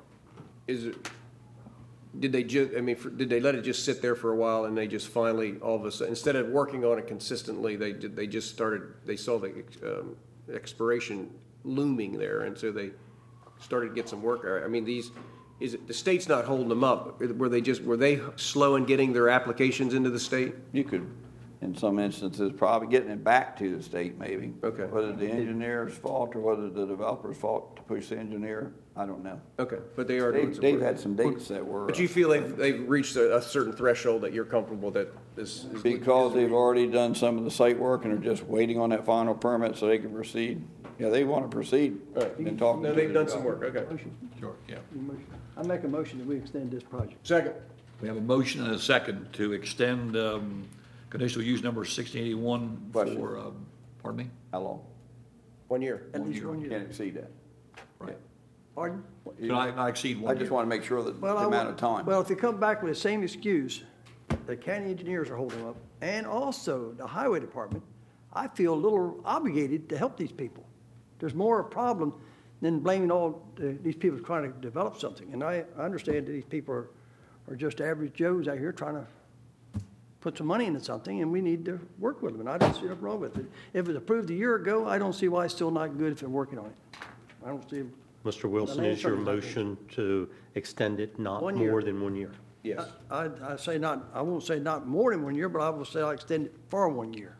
Is it, did they ju, I mean, for- did they let it just sit there for a while and they just finally, all of a sudden, instead of working on it consistently, they did, they just started, they saw the um, expiration looming there, and so they started to get some work. I mean, these, is it, the state's not holding them up? Were they just, were they slow in getting their applications into the state? You could, in some instances, probably getting it back to the state maybe. Okay. Whether the engineer's fault or whether the developer's fault to push the engineer, I don't know. Okay, but they are doing Dave, some Dave work. had some dates that were. But you feel they've, they've reached a, a certain threshold that you're comfortable that this is. Because they've already done some of the site work and are just waiting on that final permit so they can proceed. Yeah, they want to proceed. Right. Been talking No, to they've the done some developer. work, okay. Sure, yeah. I make a motion that we extend this project. Second. We have a motion and a second to extend um, conditional use number sixteen eighty-one Question. for, um, pardon me? How long? One year. At least one Can't year. exceed that. Right. Pardon? Not, not exceed I one just year. want to make sure that the Well, I amount wa- of time. Well, if they come back with the same excuse, the county engineers are holding them up, and also the highway department, I feel a little obligated to help these people. There's more a problem than blaming all the- these people trying to develop something. And I, I understand that these people are, are just average Joes out here trying to put some money into something, and we need to work with them, and I don't see nothing wrong with it. If it was approved a year ago, I don't see why it's still not good if they're working on it. I don't see, Mister Wilson, land is your something like motion to extend it not One year. more than one year? Yes. I, I say not, I won't say not more than one year, but I will say I'll extend it for one year.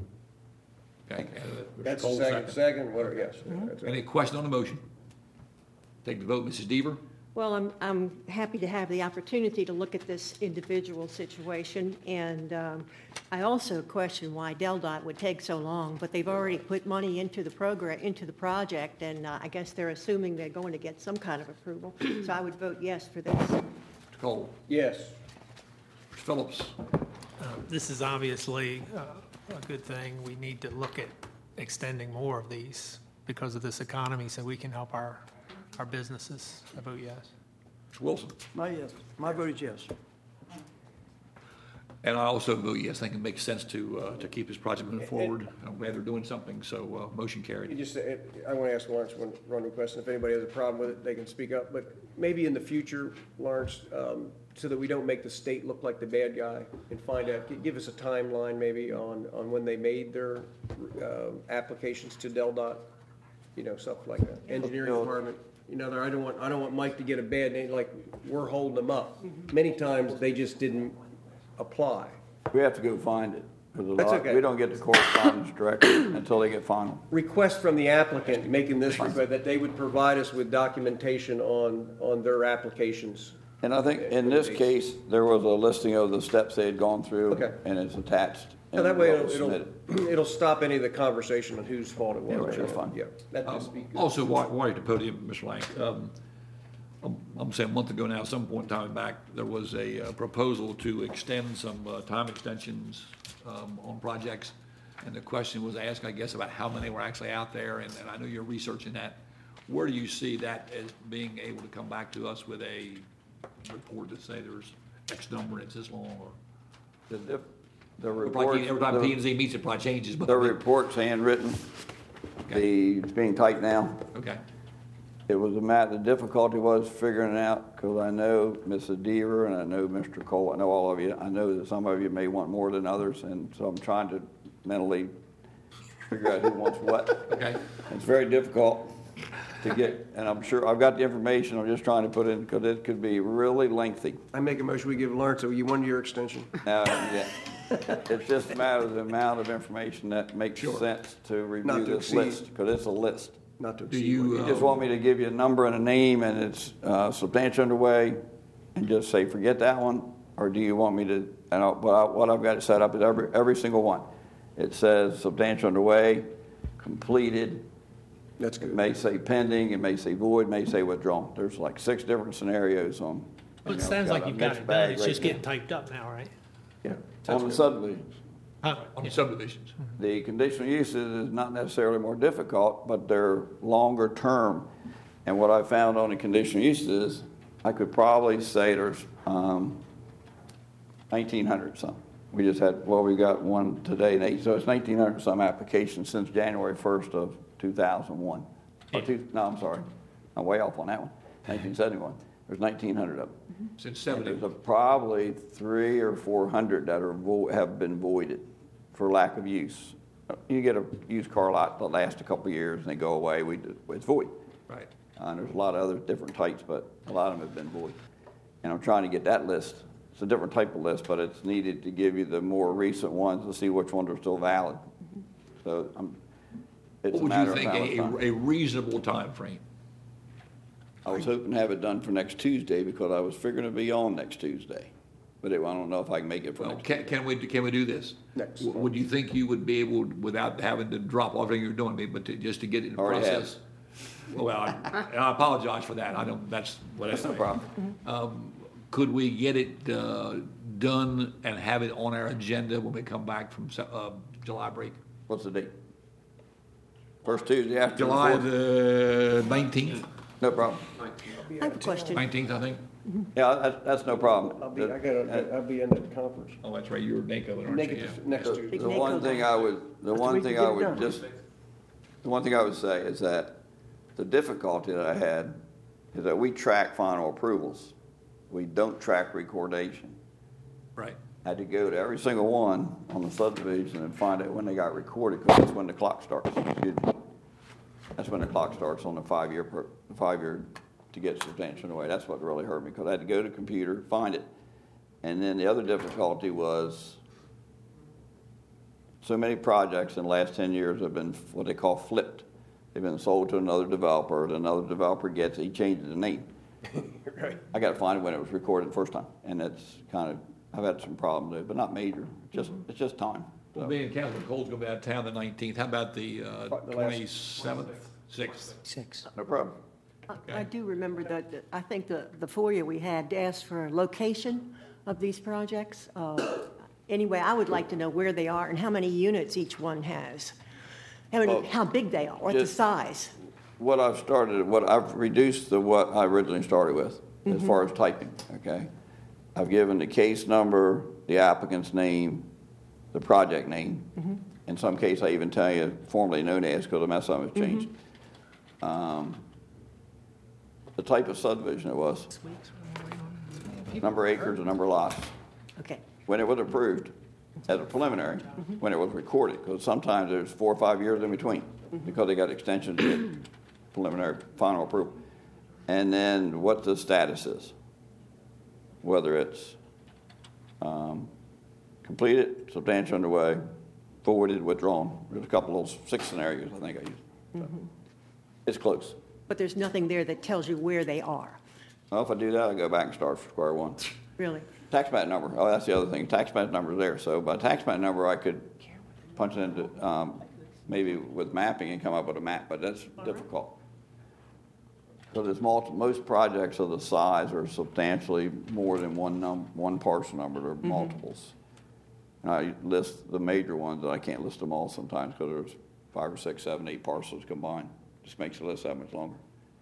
Okay. uh, That's Cole, the second, second, what, yes. Mm-hmm. That's right. Any question on the motion? Take the vote, Missus Deaver? Well, I'm, I'm happy to have the opportunity to look at this individual situation, and um, I also question why Del Dot would take so long, but they've already put money into the program, into the project, and uh, I guess they're assuming they're going to get some kind of approval, so I would vote yes for this. Mister Cole? Yes. Mister Phillips? Uh, This is obviously uh, a good thing. We need to look at extending more of these because of this economy so we can help our, our businesses. I vote yes. Mister Wilson? My yes, my vote is yes. And I also vote yes. I think it makes sense to, uh, to keep this project moving forward. I'm glad they're doing something, so, uh, motion You carried. just, I want to ask Lawrence one, one question. If anybody has a problem with it, they can speak up. But maybe in the future, Lawrence, um, so that we don't make the state look like the bad guy and find out, gi- give us a timeline maybe on, on when they made their, uh, applications to Del Dot, you know, stuff like that. Engineering department, you know, there- I don't want, I don't want Mike to get a bad name, like we're holding them up. Many times they just didn't apply. We have to go find it. 'Cause a That's lot- okay. We don't get the correspondence directly until they get final. Request from the applicant, making this request, that they would provide us with documentation on, on their applications. And I think in this case, there was a listing of the steps they had gone through. Okay. And it's attached. So and that way what it'll, was it'll, submitted. it'll stop any of the conversation on whose fault it was. Yeah, right, that's fine. Yeah, that'd just be good. Also, while, while you're at the podium, Mister Lang, um, I'm, I'm saying a month ago now, some point in time back, there was a uh, proposal to extend some uh, time extensions um, on projects. And the question was asked, I guess, about how many were actually out there, and, and I know you're researching that. Where do you see that as being able to come back to us with a report to say there's X number and it's this long, or? The dif- the Every report. every time P and the- Z meets, it probably changes, but. The report's handwritten. The, it's being typed now. Okay, It was a matter, the difficulty was figuring it out, because I know Missus Deaver and I know Mister Cole, I know all of you. I know that some of you may want more than others, and so I'm trying to mentally figure out who wants what. okay. It's very difficult to get, and I'm sure, I've got the information, I'm just trying to put in, because it could be really lengthy. I make a motion, we give Lawrence a one-year extension. Now, yeah, it's just a matter of the amount of information that makes sense to Not review to this exceed. list, because it's a list. Not to Do exceed. you, one You year. just want me to give you a number and a name and it's uh, substantially underway and just say, forget that one? Or do you want me to, and I- what I- what I've got it set up is every, every single one. It says substantially underway, completed, That's it good. may say pending, it may say void, may say withdrawn. There's like six different scenarios on. Well, you it know, sounds like a you've got mixed it bag done. It's right just now. getting typed up now, right? Yeah, on the subdivisions. Huh? On Yeah. the subdivisions. The conditional uses is not necessarily more difficult, but they're longer term. And what I found on the conditional uses is, I could probably say there's um, nineteen hundred some. We just had, well, we got one today, and eight, so it's nineteen hundred some applications since January first of two thousand one. Or two, no, I'm sorry, I'm way off on that one, nineteen seventy-one. There's nineteen hundred of them. Since And seventy. there's a probably three or four hundred that are, vo- have been voided for lack of use. You get a used car lot that lasts a couple of years and they go away, we, do- it's void. Right. Uh, and there's a lot of other different types, but a lot of them have been void. And I'm trying to get that list. It's a different type of list, but it's needed to give you the more recent ones to see which ones are still valid. So I'm, it's What a would matter you of think how much a, time. a reasonable time frame? I was hoping to have it done for next Tuesday because I was figuring to be on next Tuesday. But it, I don't know if I can make it for Well, next can, can we, can we do this? Next. W- Would you think you would be able, without having to drop off everything you're doing, but to, just to get it in the Already have. process? Well, I, and I apologize for that. I don't, that's what I That's no say. problem. Um, could we get it, uh, done and have it on our agenda when we come back from, Se- uh, July break? What's the date? First Tuesday after the July fourth? the nineteenth, No problem. I have a question. nineteenth, I think. Yeah, that's, that's no problem. I'll be, I gotta, I'll be in the conference. Oh, that's right, you're NACO, aren't you? Make Yeah. it next The Tuesday. the one thing I would, the That's one we thing can I get it would done. just, the one thing I would say is that the difficulty that I had is that we track final approvals. We don't track recordation. Right. I had to go to every single one on the subdivision and find out when they got recorded, because that's when the clock starts. Excuse me. That's when the clock starts on the five-year, per- five-year to get substantial away. That's what really hurt me, because I had to go to the computer, find it. And then the other difficulty was so many projects in the last ten years have been what they call flipped. They've been sold to another developer, and another developer gets it, he changes the name. Right. I got to find it when it was recorded the first time, and it's kind of, I've had some problems there, but not major. Just It's just time. Well, So, me and Councilman Cole's gonna be out of town the nineteenth. How about the, uh, The last- twenty-seventh, sixth? Six. No problem. I- I do remember that, that- I think the, the FOIA we had asked for a location of these projects. Uh, Anyway, I would like to know where they are and how many units each one has. How many, Well, how big they are, what the just- size. What I've started, what I've reduced the what I originally started with, as far as typing, okay? I've given the case number, the applicant's name, the project name. In some case, I even tell you formerly known as, because the mess of it changed. Um, the type of subdivision it was, number of acres, the number of lots, Okay. when it was approved as a preliminary, when it was recorded, because sometimes there's four or five years in between, because they got extensions to get preliminary final approval. And then what the status is, whether it's um, completed, substantially underway, forwarded, withdrawn. There's a couple of those six scenarios I think I used. It's close. But there's nothing there that tells you where they are, Well, if I do that, I go back and start from square one. really. Tax map number, oh, that's the other thing, tax map number's there, so by tax map number, I could punch it into, um, maybe with mapping and come up with a map, but that's difficult. So there's multi, most projects of the size are substantially more than one num, one parcel number, they're multiples. And I list the major ones, and I can't list them all sometimes, because there's five or six, seven, eight parcels combined. Just makes the list that much longer.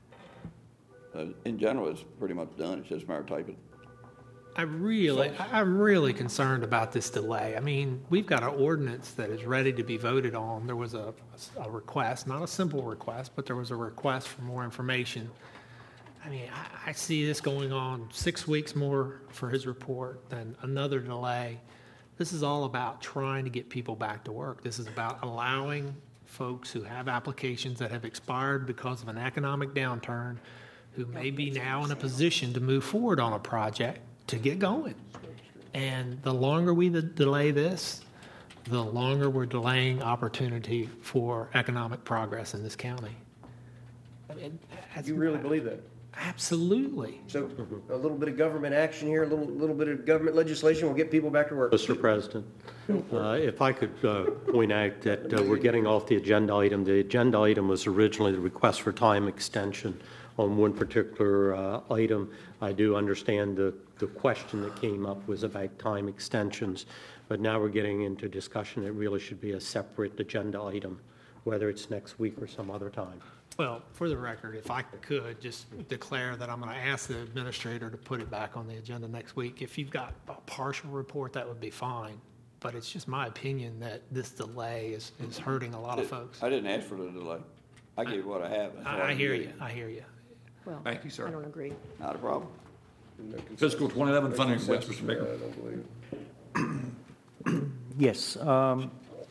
Uh, in general, it's pretty much done, it's just a matter of typing. I really, I- I'm really concerned about this delay. I mean, we've got an ordinance that is ready to be voted on. There was a, a request, not a simple request, but there was a request for more information. I mean, I, I see this going on six weeks more for his report, then another delay. This is all about trying to get people back to work. This is about allowing folks who have applications that have expired because of an economic downturn, who may be now in a position to move forward on a project, to get going. And the longer we de- delay this, the longer we're delaying opportunity for economic progress in this county. I mean, that's- You really believe that? Absolutely. So a little bit of government action here, a little, little bit of government legislation will get people back to work. Mister President, uh, if I could uh, point out that uh, we're getting off the agenda item. The agenda item was originally the request for time extension on one particular uh, item. I do understand the, the question that came up was about time extensions, but now we're getting into discussion. It really should be a separate agenda item, whether it's next week or some other time. Well, for the record, if I could just declare that I'm going to ask the administrator to put it back on the agenda next week. If you've got a partial report, that would be fine. But it's just my opinion that this delay is, is hurting a lot of folks. I didn't ask for the delay. I gave you what I have. That's all I, I can hear give you. I hear you. Well, Thank you, sir. I don't agree. Not a problem. Fiscal twenty eleven funding request, Mister Baker. I don't believe. Yes, um,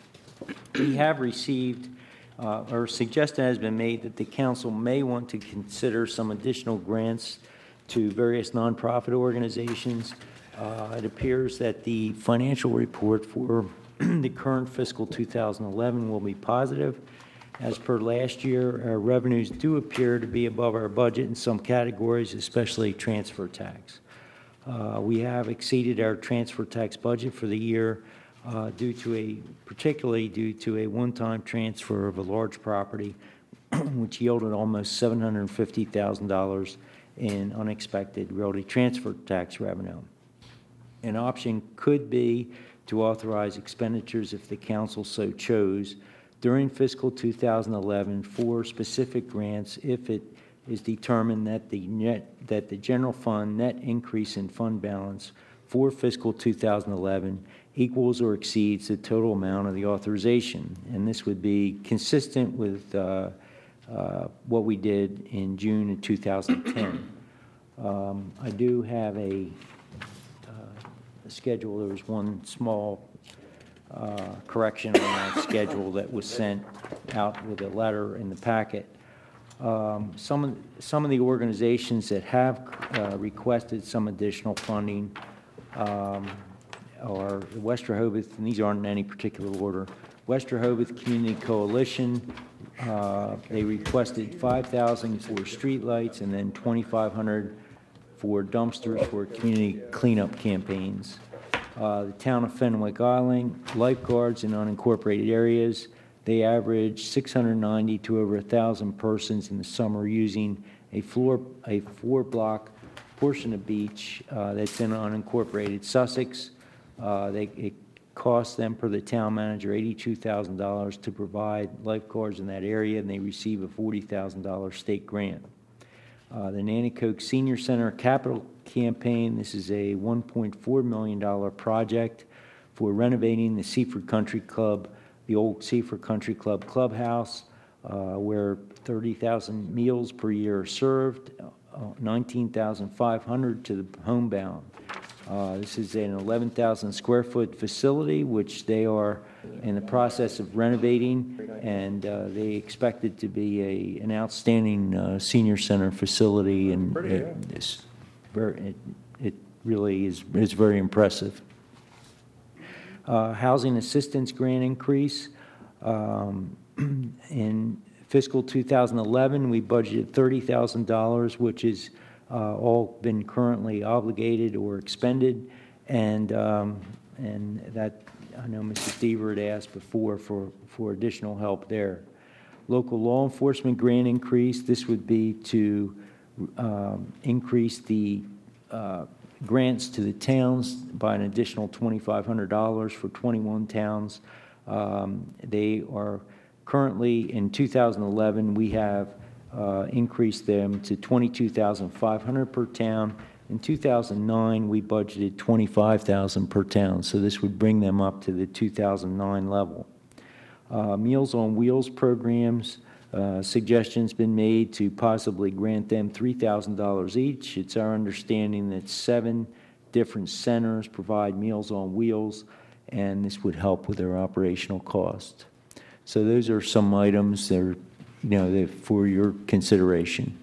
we have received, uh, or suggestion has been made that the council may want to consider some additional grants to various nonprofit organizations. Uh, It appears that the financial report for the current fiscal two thousand eleven will be positive. As per last year, our revenues do appear to be above our budget in some categories, especially transfer tax. Uh, We have exceeded our transfer tax budget for the year uh, due to a, particularly due to a one-time transfer of a large property, which yielded almost seven hundred fifty thousand dollars in unexpected realty transfer tax revenue. An option could be to authorize expenditures if the council so chose during fiscal two thousand eleven for specific grants if it is determined that the net, that the general fund net increase in fund balance for fiscal two thousand eleven equals or exceeds the total amount of the authorization. And this would be consistent with uh, uh, what we did in June of two thousand ten. Um, I do have a, uh, a schedule. There was one small uh, correction on that schedule that was sent out with a letter in the packet. Um, some of some of the organizations that have uh, requested some additional funding um, are West Rehoboth, and these aren't in any particular order. West Rehoboth Community Coalition, uh, they requested five thousand dollars for streetlights and then twenty-five hundred dollars for dumpsters for community cleanup campaigns. Uh, the town of Fenwick Island, lifeguards in unincorporated areas, they average six hundred ninety to over one thousand persons in the summer using a floor, a four-block portion of beach uh, that's in unincorporated Sussex. Uh, they, it costs them, per the town manager, eighty-two thousand dollars to provide lifeguards in that area, and they receive a forty thousand dollars state grant. Uh, the Nanticoke Senior Center Capital campaign. This is a one point four million dollars project for renovating the Seaford Country Club, the old Seaford Country Club clubhouse, uh, where thirty thousand meals per year are served, uh, nineteen thousand five hundred to the homebound. Uh, This is an eleven thousand square foot facility, which they are in the process of renovating, and uh, they expect it to be a, an outstanding uh, senior center facility, and it, it's very, it, it really is, is very impressive. Uh, Housing assistance grant increase. Um, in fiscal two thousand eleven, we budgeted thirty thousand dollars, which is uh, all been currently obligated or expended, and um, and that I know Mister Deaver had asked before for for additional help there. Local law enforcement grant increase. This would be to um, increase the uh, grants to the towns by an additional twenty-five hundred dollars for twenty-one towns. Um, they are currently, in two thousand eleven, we have uh, increased them to twenty-two thousand five hundred dollars per town. In two thousand nine, we budgeted twenty-five thousand dollars per town, so this would bring them up to the two thousand nine level. Uh, Meals on Wheels programs, uh, suggestions been made to possibly grant them three thousand dollars each. It's our understanding that seven different centers provide Meals on Wheels, and this would help with their operational cost. So those are some items that are, you know, that for your consideration.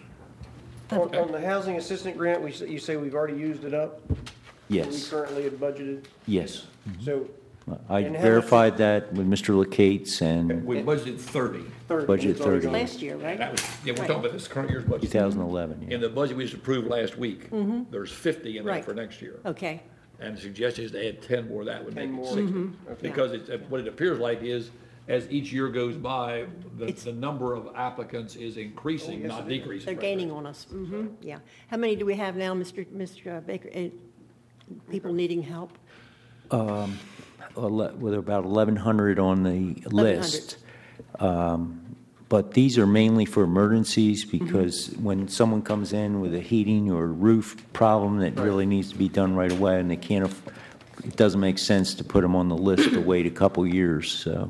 On, on the housing assistant grant, we, s- you say we've already used it up? Yes. We currently had budgeted, Yes. so I And how much- verified that with Mister Lacates, and We budgeted thirty. thirty. Budget it's already thirty. gone. Last year, right? That was, yeah, we're talking about this current year's budget. twenty eleven, yeah. In the budget we just approved last week, there's fifty in there Right. for next year. Okay. And the suggestion is to add ten more, that would make ten it more. sixty. Because it's, uh, what it appears like is, as each year goes by, the, It's- the number of applicants is increasing, yes, not it is. decreasing. They're gaining on us. hmm yeah. How many do we have now, Mister Mister Baker? Uh, People needing help? Um, ele- with about eleven hundred on the list. Um, But these are mainly for emergencies, because when someone comes in with a heating or roof problem that really needs to be done right away, and they can't, aff- it doesn't make sense to put them on the list to wait a couple years, so.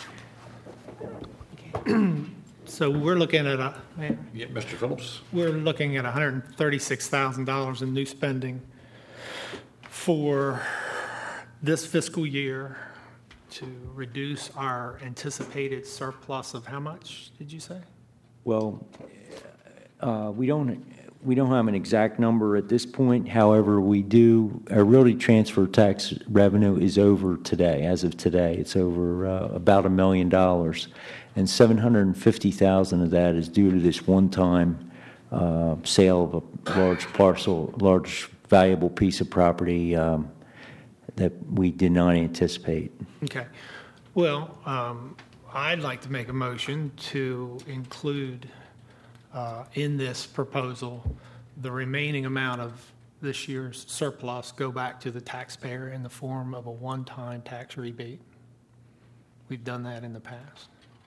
So we're looking at a, Yeah, Mister Phillips? we're looking at one hundred thirty-six thousand dollars in new spending for this fiscal year to reduce our anticipated surplus of how much, did you say? Well, uh, we don't, we don't have an exact number at this point. However, we do, our realty transfer tax revenue is over today. As of today, it's over uh, about a million dollars. And seven hundred fifty thousand of that is due to this one-time uh, sale of a large parcel, large valuable piece of property um, that we did not anticipate. Okay. Well, um, I'd like to make a motion to include uh, in this proposal the remaining amount of this year's surplus go back to the taxpayer in the form of a one-time tax rebate. We've done that in the past.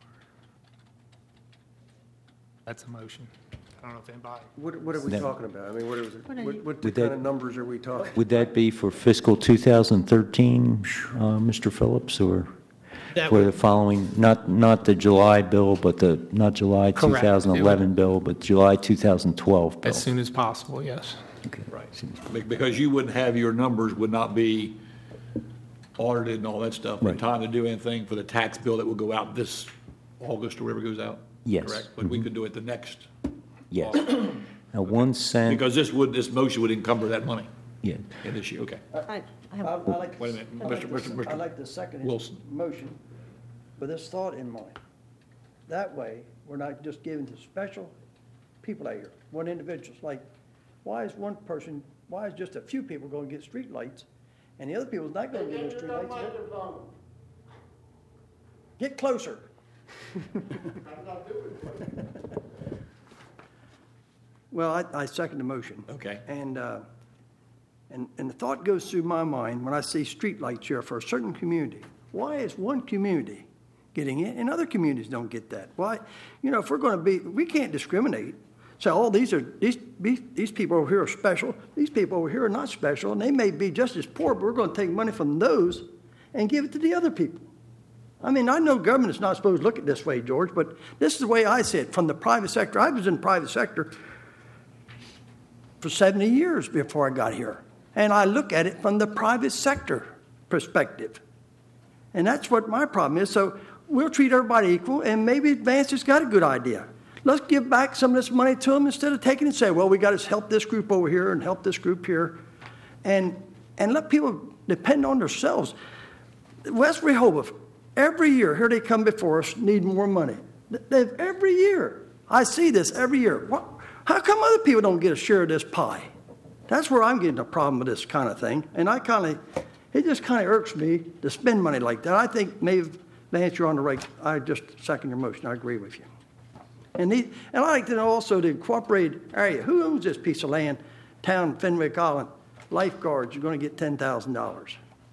That's a motion. I don't know if anybody. What, what are we That- talking about? I mean, what is it? What are What, you- what the Would that- kind of numbers are we talking? Would that be for fiscal two thousand thirteen, uh, Mister Phillips, or That for would- the following, not, not the July bill, but the, not July Correct. two thousand eleven bill, but July two thousand twelve bill? As soon as possible, yes. Okay. Right. Be- Because you wouldn't have, your numbers would not be audited and all that stuff in Right. time to do anything for the tax bill that will go out this August or whatever goes out? Yes. Correct? But we could do it the next, Yes. Now, one cent, because this would, this motion would encumber that money yeah, in this year, okay. I, I I, have, I like. Wait a minute, I like Mister the- Mister Mister I like the second Wilson. motion with this thought in mind. That way, we're not just giving to special people out here, one individuals, like, why is one person, why is just a few people going to get streetlights, and the other people's not going to get those streetlights? Get closer. Well, I, I second the motion. Okay. And, uh, and, and the thought goes through my mind when I see streetlights here for a certain community. Why is one community getting it and other communities don't get that? Why, you know, if we're going to be, we can't discriminate. say, oh, these are, these, these these people over here are special, these people over here are not special, and they may be just as poor, but we're going to take money from those and give it to the other people. I mean, I know government is not supposed to look at it this way, George, but this is the way I see it from the private sector. I was in the private sector for seventy years before I got here, and I look at it from the private sector perspective. And that's what my problem is. So we'll treat everybody equal, and maybe Vance has got a good idea. Let's give back some of this money to them instead of taking it and say, well, we got to help this group over here and help this group here, and and let people depend on themselves. West Rehoboth, every year, here they come before us, need more money. They've, every year. I see this every year. What, how come other people don't get a share of this pie? That's where I'm getting a problem with this kind of thing. And I kind of, it just kind of irks me to spend money like that. I think maybe, Vance, you're on the right. I just second your motion. I agree with you. And, these, and I'd like to know also the incorporated area. Who owns this piece of land? Town, Fenwick Island. Lifeguards, you're going to get ten thousand dollars.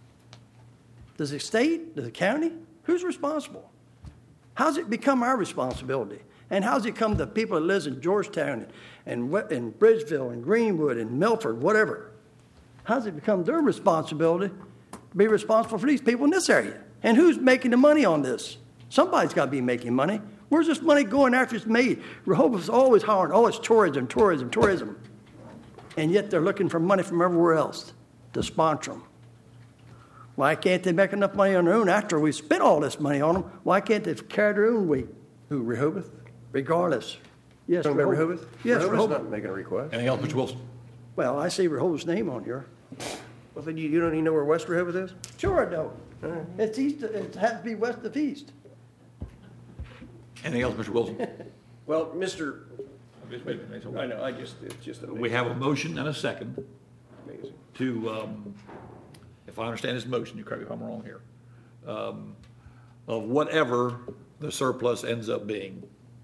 Does the state? Does the county? Who's responsible? How's it become our responsibility? And how's it come to people that live in Georgetown and, and, and Bridgeville and Greenwood and Milford, whatever? How's it become their responsibility to be responsible for these people in this area? And who's making the money on this? Somebody's got to be making money. Where's this money going after it's made? Rehoboth's always hollering, oh, it's tourism, tourism, tourism. And yet they're looking for money from everywhere else to sponsor them. Why can't they make enough money on their own after we spent all this money on them? Why can't they carry their own weight? Who, Rehoboth? Regardless. Yes, Talking about Rehoboth? Yes, Rehoboth's Rehoboth. not making a request. Anything else, Mister Wilson? Well, I see Rehoboth's name on here. Well, then you, you don't even know where West Rehoboth is? Sure I don't. It's east, it has to be west of east. Anything else, Mister Wilson? Well, Mister Wait a minute, wait a minute. I know, I just, it's just amazing. We have a motion and a second Amazing. to, um, if I understand this motion, you correct me if I'm wrong here, um, of whatever the surplus ends up being,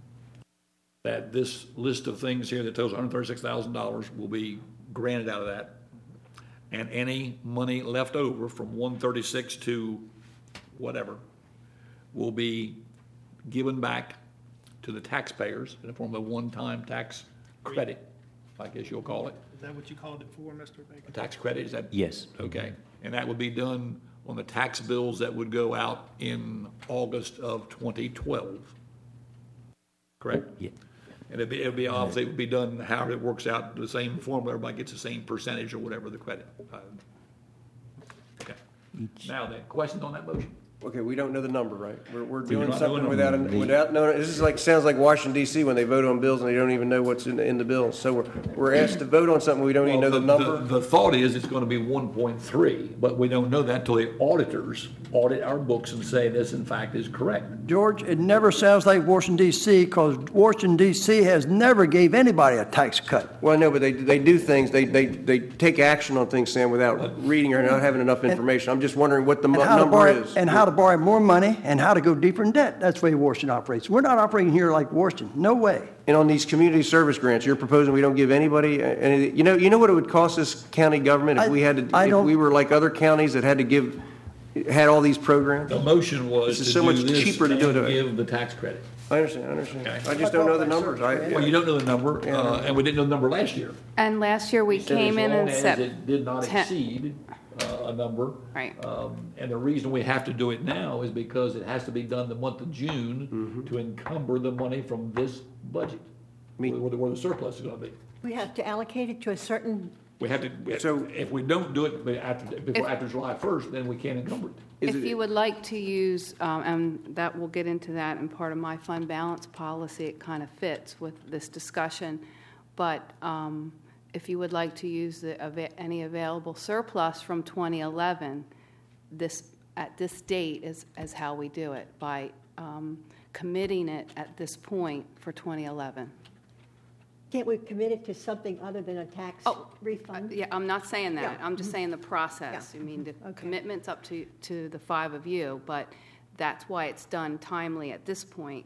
that this list of things here that totals one hundred thirty-six thousand dollars will be granted out of that, and any money left over from one thirty-six to whatever will be given back to the taxpayers in the form of a one-time tax credit, I guess you'll call it. Is that what you called it for, Mister Baker? A tax credit, is that? Yes. Okay. And that would be done on the tax bills that would go out in August of twenty twelve. Correct? Yeah. And it'd be, it'd be obviously, it would be done however it works out, the same formula, everybody gets the same percentage or whatever the credit. Uh, Okay. Now then, questions on that motion? Okay, we don't know the number, right? We're, we're do doing not know something the without, a- number. without knowing, this is like, sounds like Washington D C when they vote on bills and they don't even know what's in, the- in the bills. So we're, we're asked to vote on something, we don't even know Well, the number. The thought is it's gonna be one point three, but we don't know that until the auditors audit our books and say this in fact is correct. George, it never sounds like Washington D C because Washington D C has never gave anybody a tax cut. Well, no, but they, they do things, they, they, they take action on things, Sam, without reading or not having enough information. I'm just wondering what the And mu- how to number borrow, is. and how to borrow more money and how to go deeper in debt. That's the way Washington operates. We're not operating here like Washington. No way. And on these community service grants, you're proposing we don't give anybody any, you know, you know what it would cost this county government if I- we had to, I if don't- we were like other counties that had to give, had all these programs? The motion was This is to so do much this cheaper to do and it. give the tax credit. I understand, I understand. Okay. I just don't know the numbers. I, Well, you don't know the number, uh, and we didn't know the number last year. And last year, we You said came as in long and as set. it did not ten- exceed uh, a number. Right. Um, And the reason we have to do it now is because it has to be done the month of June to encumber the money from this budget, Me- where the, where the surplus is gonna be. We have to allocate it to a certain, We have to, we- So- if we don't do it after, before, If- after July first, then we can't encumber it. Is If it- you would like to use, um, and that will get into that in part of my fund balance policy, it kind of fits with this discussion. But um, if you would like to use the, ava- any available surplus from twenty eleven, this, at this date is, is how we do it, by um, committing it at this point for twenty eleven. can't we commit it to something other than a tax Oh, refund? Yeah, I'm not saying that. Yeah. I'm just saying the process. I Yeah. mean, the Okay. commitment's up to, to the five of you, but that's why it's done timely at this point.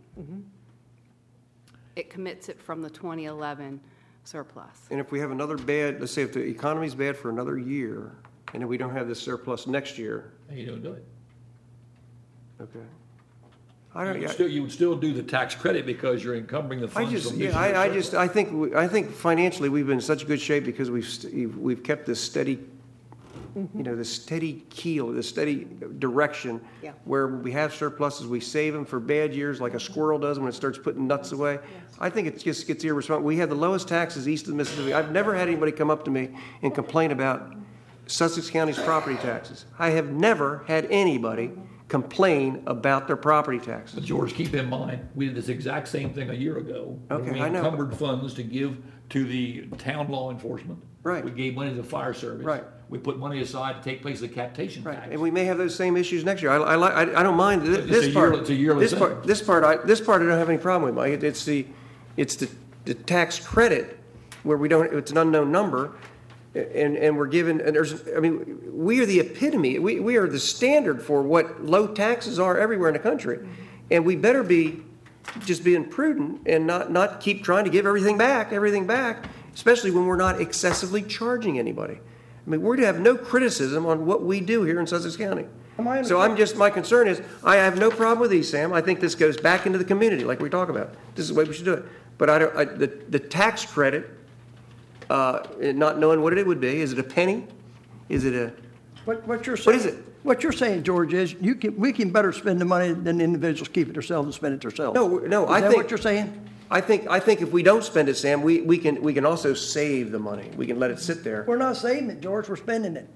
It commits it from the twenty eleven surplus. And if we have another bad, let's say if the economy's bad for another year, and then we don't have this surplus next year, And you don't do it. okay. I You don't, would yeah, still, you would still do the tax credit because you're encumbering the I funds just, from this yeah, year's I, I surplus. just, I think, we- I think financially, we've been in such good shape because we've, st- we've kept this steady, you know, this steady keel, this steady direction. Yeah. Where we have surpluses, we save them for bad years like a squirrel does when it starts putting nuts away. I think it just gets irresponsible. We have the lowest taxes east of the Mississippi. I've never had anybody come up to me and complain about Sussex County's property taxes. I have never had anybody complain about their property taxes. But George, keep in mind, we did this exact same thing a year ago. when Okay, we I know. encumbered funds to give to the town law enforcement. Right. We gave money to the fire service. Right. We put money aside to take place of the captation Right, tax. and we may have those same issues next year. I, I, like- I I don't mind thi- It's this a part. yearly- it's a yearly This thing. part, this part, I, this part I don't have any problem with, Mike. It's the, it's the, the tax credit where we don't, it's an unknown number, and, and we're given, and there's, I mean, we are the epitome, we, we are the standard for what low taxes are everywhere in the country. And we better be just being prudent and not, not keep trying to give everything back, everything back, especially when we're not excessively charging anybody. I mean, we're to have no criticism on what we do here in Sussex County. Am I So I'm just, my concern is, I have no problem with these, Sam. I think this goes back into the community, like we talk about. This is the way we should do it. But I don't, I, the, the tax credit, uh, not knowing what it would be, is it a penny? Is it a, What, what you're What saying. is it? What you're saying, George, is you can, we can better spend the money than the individuals keep it themselves and spend it themselves. no, no, I Is that think. what you're saying? I think, I think if we don't spend it, Sam, we, we can, we can also save the money. We can let it sit there. We're not saving it, George, we're spending it.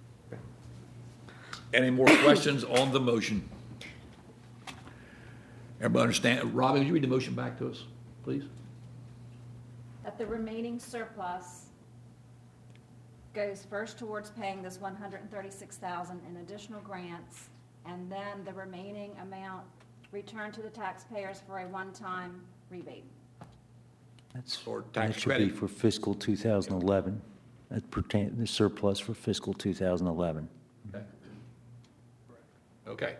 Any more questions on the motion? Everybody understand? Robin, would you read the motion back to us, please? That the remaining surplus goes first towards paying this one hundred and thirty-six thousand in additional grants, and then the remaining amount returned to the taxpayers for a one-time rebate. That's, Or that tax should be credit. for fiscal two thousand eleven. That pertain, the surplus for fiscal two thousand eleven. Okay. Okay.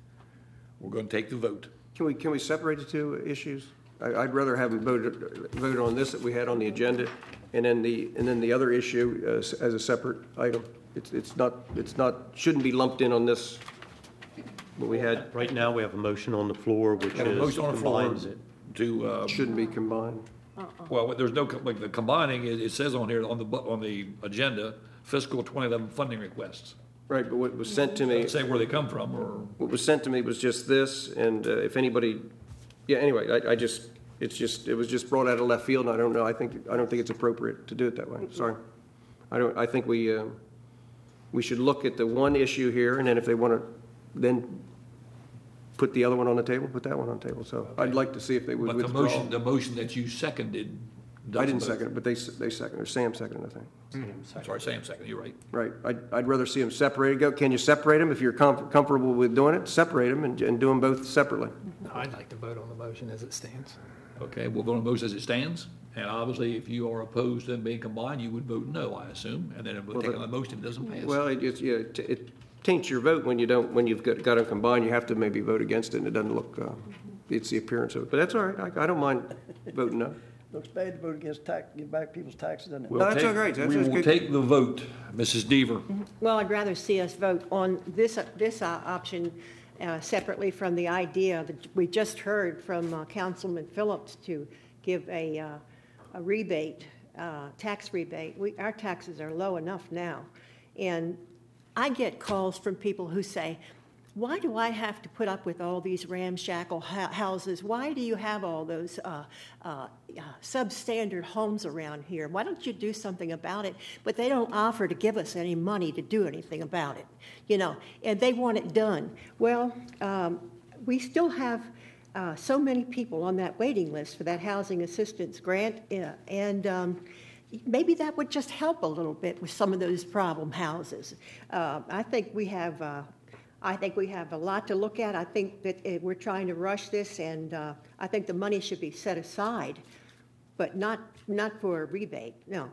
We're going to take the vote. Can we, can we separate the two issues? I, I'd rather have them voted, voted on this that we had on the agenda, and then the, and then the other issue as, as a separate item. It's, it's not, it's not, shouldn't be lumped in on this, what we had, Right now, we have a motion on the floor, which We have a is motion on the floor combines it. to, uh, shouldn't be combined. well, there's no, co- like, the combining, it, it says on here, on the, bu- on the agenda, fiscal twenty eleven funding requests. Right, but what was sent to me, Doesn't say where they come from, or, what was sent to me was just this, and uh, if anybody, yeah, anyway, I, I just, it's just, it was just brought out of left field, and I don't know, I think, I don't think it's appropriate to do it that way, sorry. I don't, I think we, uh, we should look at the one issue here, and then if they want to then put the other one on the table, put that one on the table, so I'd like to see if they would but the withdraw. motion, the motion that you seconded doesn't. I didn't vote. second it, but they, s- they seconded, or Sam seconded, I think. I'm sorry, Sam seconded, you're right. Right, I'd, I'd rather see them separated. Go, can you separate them? If you're com- comfortable with doing it, separate them and, and do them both separately. No, I'd like to vote on the motion as it stands. Okay, we'll vote on the motion as it stands, and obviously, if you are opposed to them being combined, you would vote no, I assume, and then if we Well, take but- on the motion, it doesn't pass. Well, it, it's, yeah, it it taints your vote when you don't, when you've got, got them combined, you have to maybe vote against it, and it doesn't look, uh, it's the appearance of it. But that's all right, I, I don't mind voting no. Looks bad to vote against tax, give back people's taxes, doesn't it? We'll No, that's take- all right. That's- We that's will good. take the vote, Missus Deaver. Well, I'd rather see us vote on this, this uh, option uh, separately from the idea that we just heard from uh, Councilman Phillips to give a, uh, a rebate, uh, tax rebate. We, our taxes are low enough now. And I get calls from people who say, why do I have to put up with all these ramshackle ha- houses? Why do you have all those uh, uh, uh, substandard homes around here? Why don't you do something about it? But they don't offer to give us any money to do anything about it, you know, and they want it done. Well, um, we still have uh, so many people on that waiting list for that housing assistance grant, uh, and um, maybe that would just help a little bit with some of those problem houses. Uh, I think we have... Uh, I think we have a lot to look at. I think that uh, we're trying to rush this, and uh, I think the money should be set aside, but not, not for a rebate, no,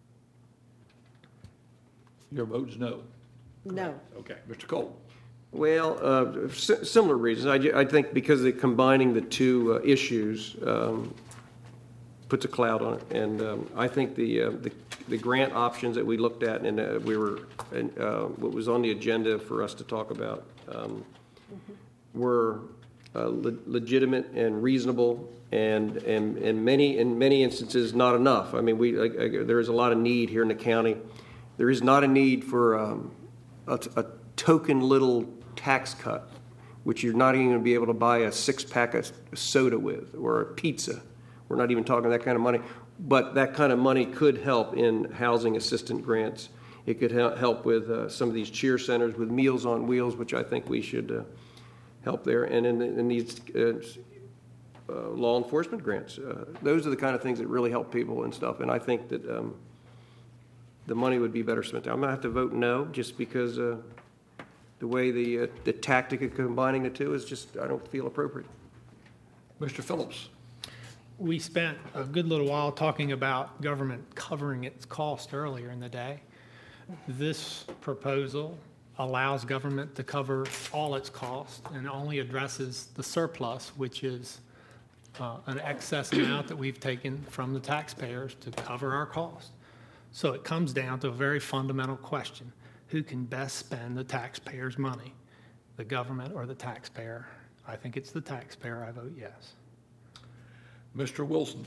Your vote is no. no. Okay, Mister Cole. Well, uh, si- similar reasons. I, ju- I think because of combining the two uh, issues um, puts a cloud on it. And um, I think the, uh, the the grant options that we looked at and uh, we were, and, uh, what was on the agenda for us to talk about um, were uh, le- legitimate and reasonable, and, and, and many, in many instances, not enough. I mean, we, like, uh, there is a lot of need here in the county. There is not a need for um, a, a token little tax cut, which you're not even going to be able to buy a six-pack of soda with, or a pizza. We're not even talking that kind of money. But that kind of money could help in housing assistance grants. It could hel- help with uh, some of these cheer centers with Meals on Wheels, which I think we should uh, help there. And in, in these uh, uh, law enforcement grants. Uh, those are the kind of things that really help people and stuff. And I think that um, the money would be better spent there. I'm going to have to vote no, just because uh, the way the, uh, the tactic of combining the two is just, I don't feel appropriate. Mister Phillips? We spent a good little while talking about government covering its cost earlier in the day. This proposal allows government to cover all its costs and only addresses the surplus, which is uh, an excess amount that we've taken from the taxpayers to cover our costs. So it comes down to a very fundamental question. Who can best spend the taxpayers' money, the government or the taxpayer? I think it's the taxpayer. I vote yes. Mister Wilson?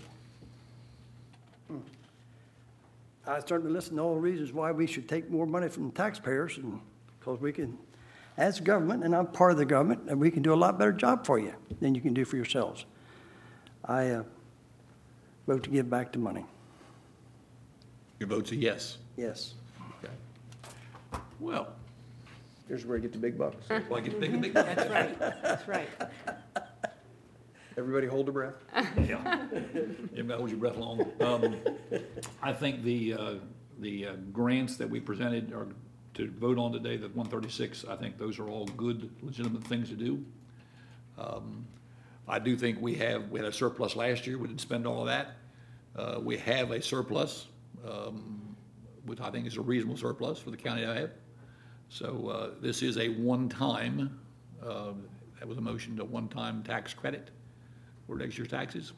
I certainly listen to all the reasons why we should take more money from the taxpayers, and because we can, as government, and I'm part of the government, and we can do a lot better job for you than you can do for yourselves. I uh, vote to give back the money. Your vote's a yes. Yes. Okay. Well, Here's where you get the big bucks. well, I get big, big. That's right, that's right. Everybody hold their breath. Yeah. You gotta hold your breath long. Um, I think the, uh, the uh, grants that we presented are to vote on today, that one thirty-six, I think those are all good, legitimate things to do. Um, I do think we have, we had a surplus last year. We didn't spend all of that. Uh, we have a surplus, um, which I think is a reasonable surplus for the county to have. So uh, this is a one-time, uh, that was a motion to one-time tax credit for next year's taxes.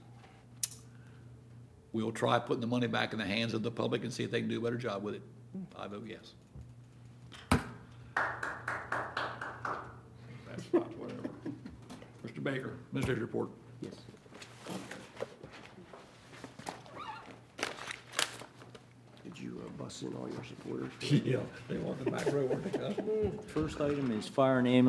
We'll try putting the money back in the hands of the public and see if they can do a better job with it. I vote yes. That's not whatever. Mister Baker, Minister's report. Yes. Did you uh, bust in all your supporters? Yeah, they want the back row, weren't they? First item is fire and ambulance